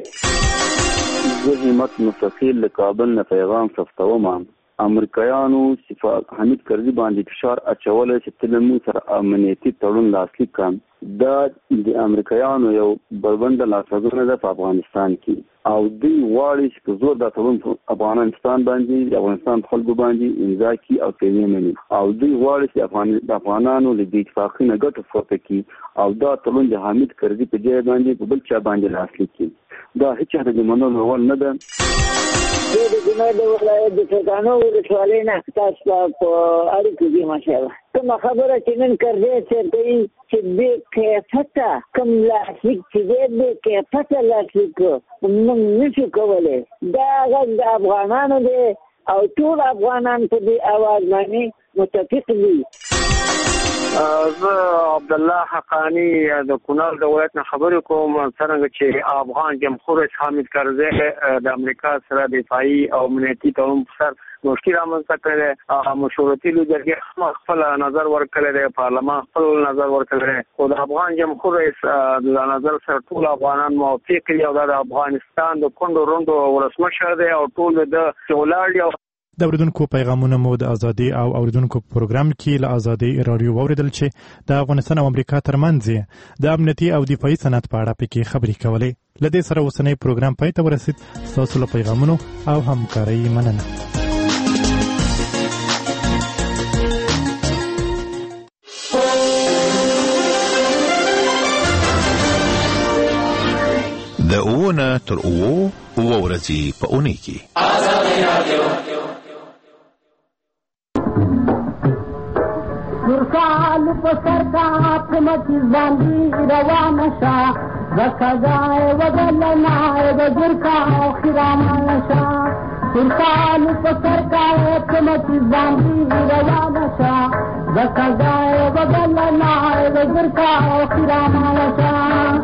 زه همت مستقیل له کابل نه پیغام ثبتوم. امریکایانو صفات حمید کرزي باندې فشار اچولی چې تلمو سره امنیتي تړون لاسلیک کړم. دا د امریکایانو یو بربنده لاسوهنه ده په افغانستان کې او دوی غواړي چې په زور دا تړون په افغانستان باندې د افغانستان خلکو باندې امضا کړي او پیژنې مني او دوی غواړي چې د افغانانو له دې اتفاقي نه ګټه پورته کړي او دا تړون د حمید کرزي په ځای باندې په بل چا باندې لاسلیک کړي. دا هیڅ چا د منلو وړ نه ده. زه د ګناه د ولایت د فرقانو ولسوالۍ نه تاسو په اړیکو کې ماشاءالله کومه خبره چې نن کرزي چې کوي چې بې کیفته کوم لاسلیک چې دی بې کیفته لاسلیک موږ نشو کولی. دا غږ د افغانانو دی او ټول افغانان په دې اواز باندې متفق دي. زه عبدالله حقانی د کونړ د ولایت نه خبرې کوم. څرنګه چې افغان جمهور رئیس حامد کرزي د امریکا سره دفاعي او امنیتي تړون په سر مشکل رامنځته کړی دی، مشورتي جرګې هم خپل نظر ورکړی دی، پارلمان خپل نظر ورکړی دی، خو د افغان جمهور رئیس د نظر سره ټول افغانان موافق دي او دا د افغانستان د کونډو روندو ولسمشر دی او ټول د ولاړ دي. د اوریدونکو پیغامونه مو د ازادي او اوریدونکو پروګرام کې له ازادي رادیو واوریدل چې د افغانستان او امریکا ترمنځ د امنیتي او دفاعي صنعت په اړه پکې خبرې کولې. له دې سره اوسنۍ پروګرام پای ته ورسید. تاسو له پیغامونو او همکارۍ مننه. د اوونه تر اوو اوه ورځې په اونۍ کې ازادي رادیو ورکال په سرکا په مچ باندې روان شا وکړای وګلنای د ګرکا خرام شا ورکال په سرکا په مچ باندې روان شا وکړای وګلنای د ګرکا خرام شا.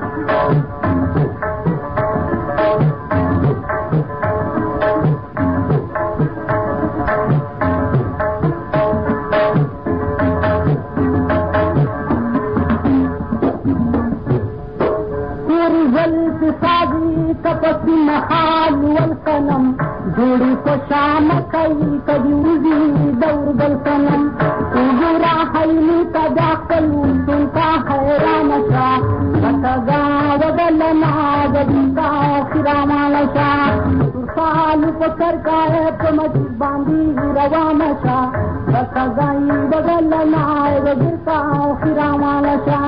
تپسی محال والقلم جوڑی کو شام کئی کبھی وزی دور بل سنم اجورا حیلی تداخلو سنتا حیران شا بکگا وگلنا وگیتا خرامان شا سرسال پکر کائے پمچ باندی روان شا بکگائی وگلنا وگیتا خرامان شا.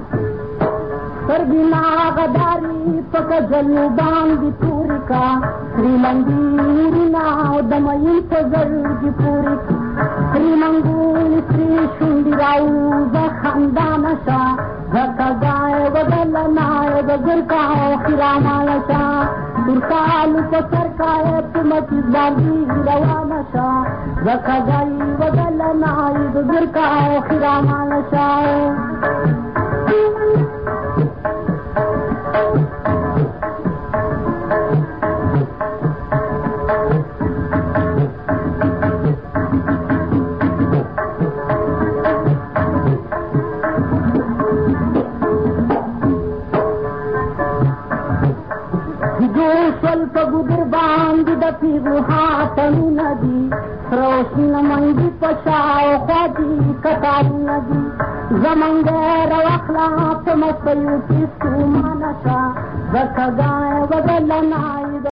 جلوبان دی پوری کا श्रीमंदिरना दमयी सजर्गी पुरी श्रीमंगुल श्री शुंडीराऊ खानदानशा झका गाय बदल नाय बगरकाओ खिरामानशा तुरकालू सरकाय तुमची बागी रवानशा झका गाई बदल नाय बगरकाओ खिरामानशा ಸ್ವಲ್ಪ ಗುದ್ರ ಬಾಂಧಿದ ಪಿಗು ಹಾಟನು ನದಿ रोशन मंगी पशाओ खादी कतारी नदी जमंगर वखला तमसयु की सुमानशा बखगाए बदलनाई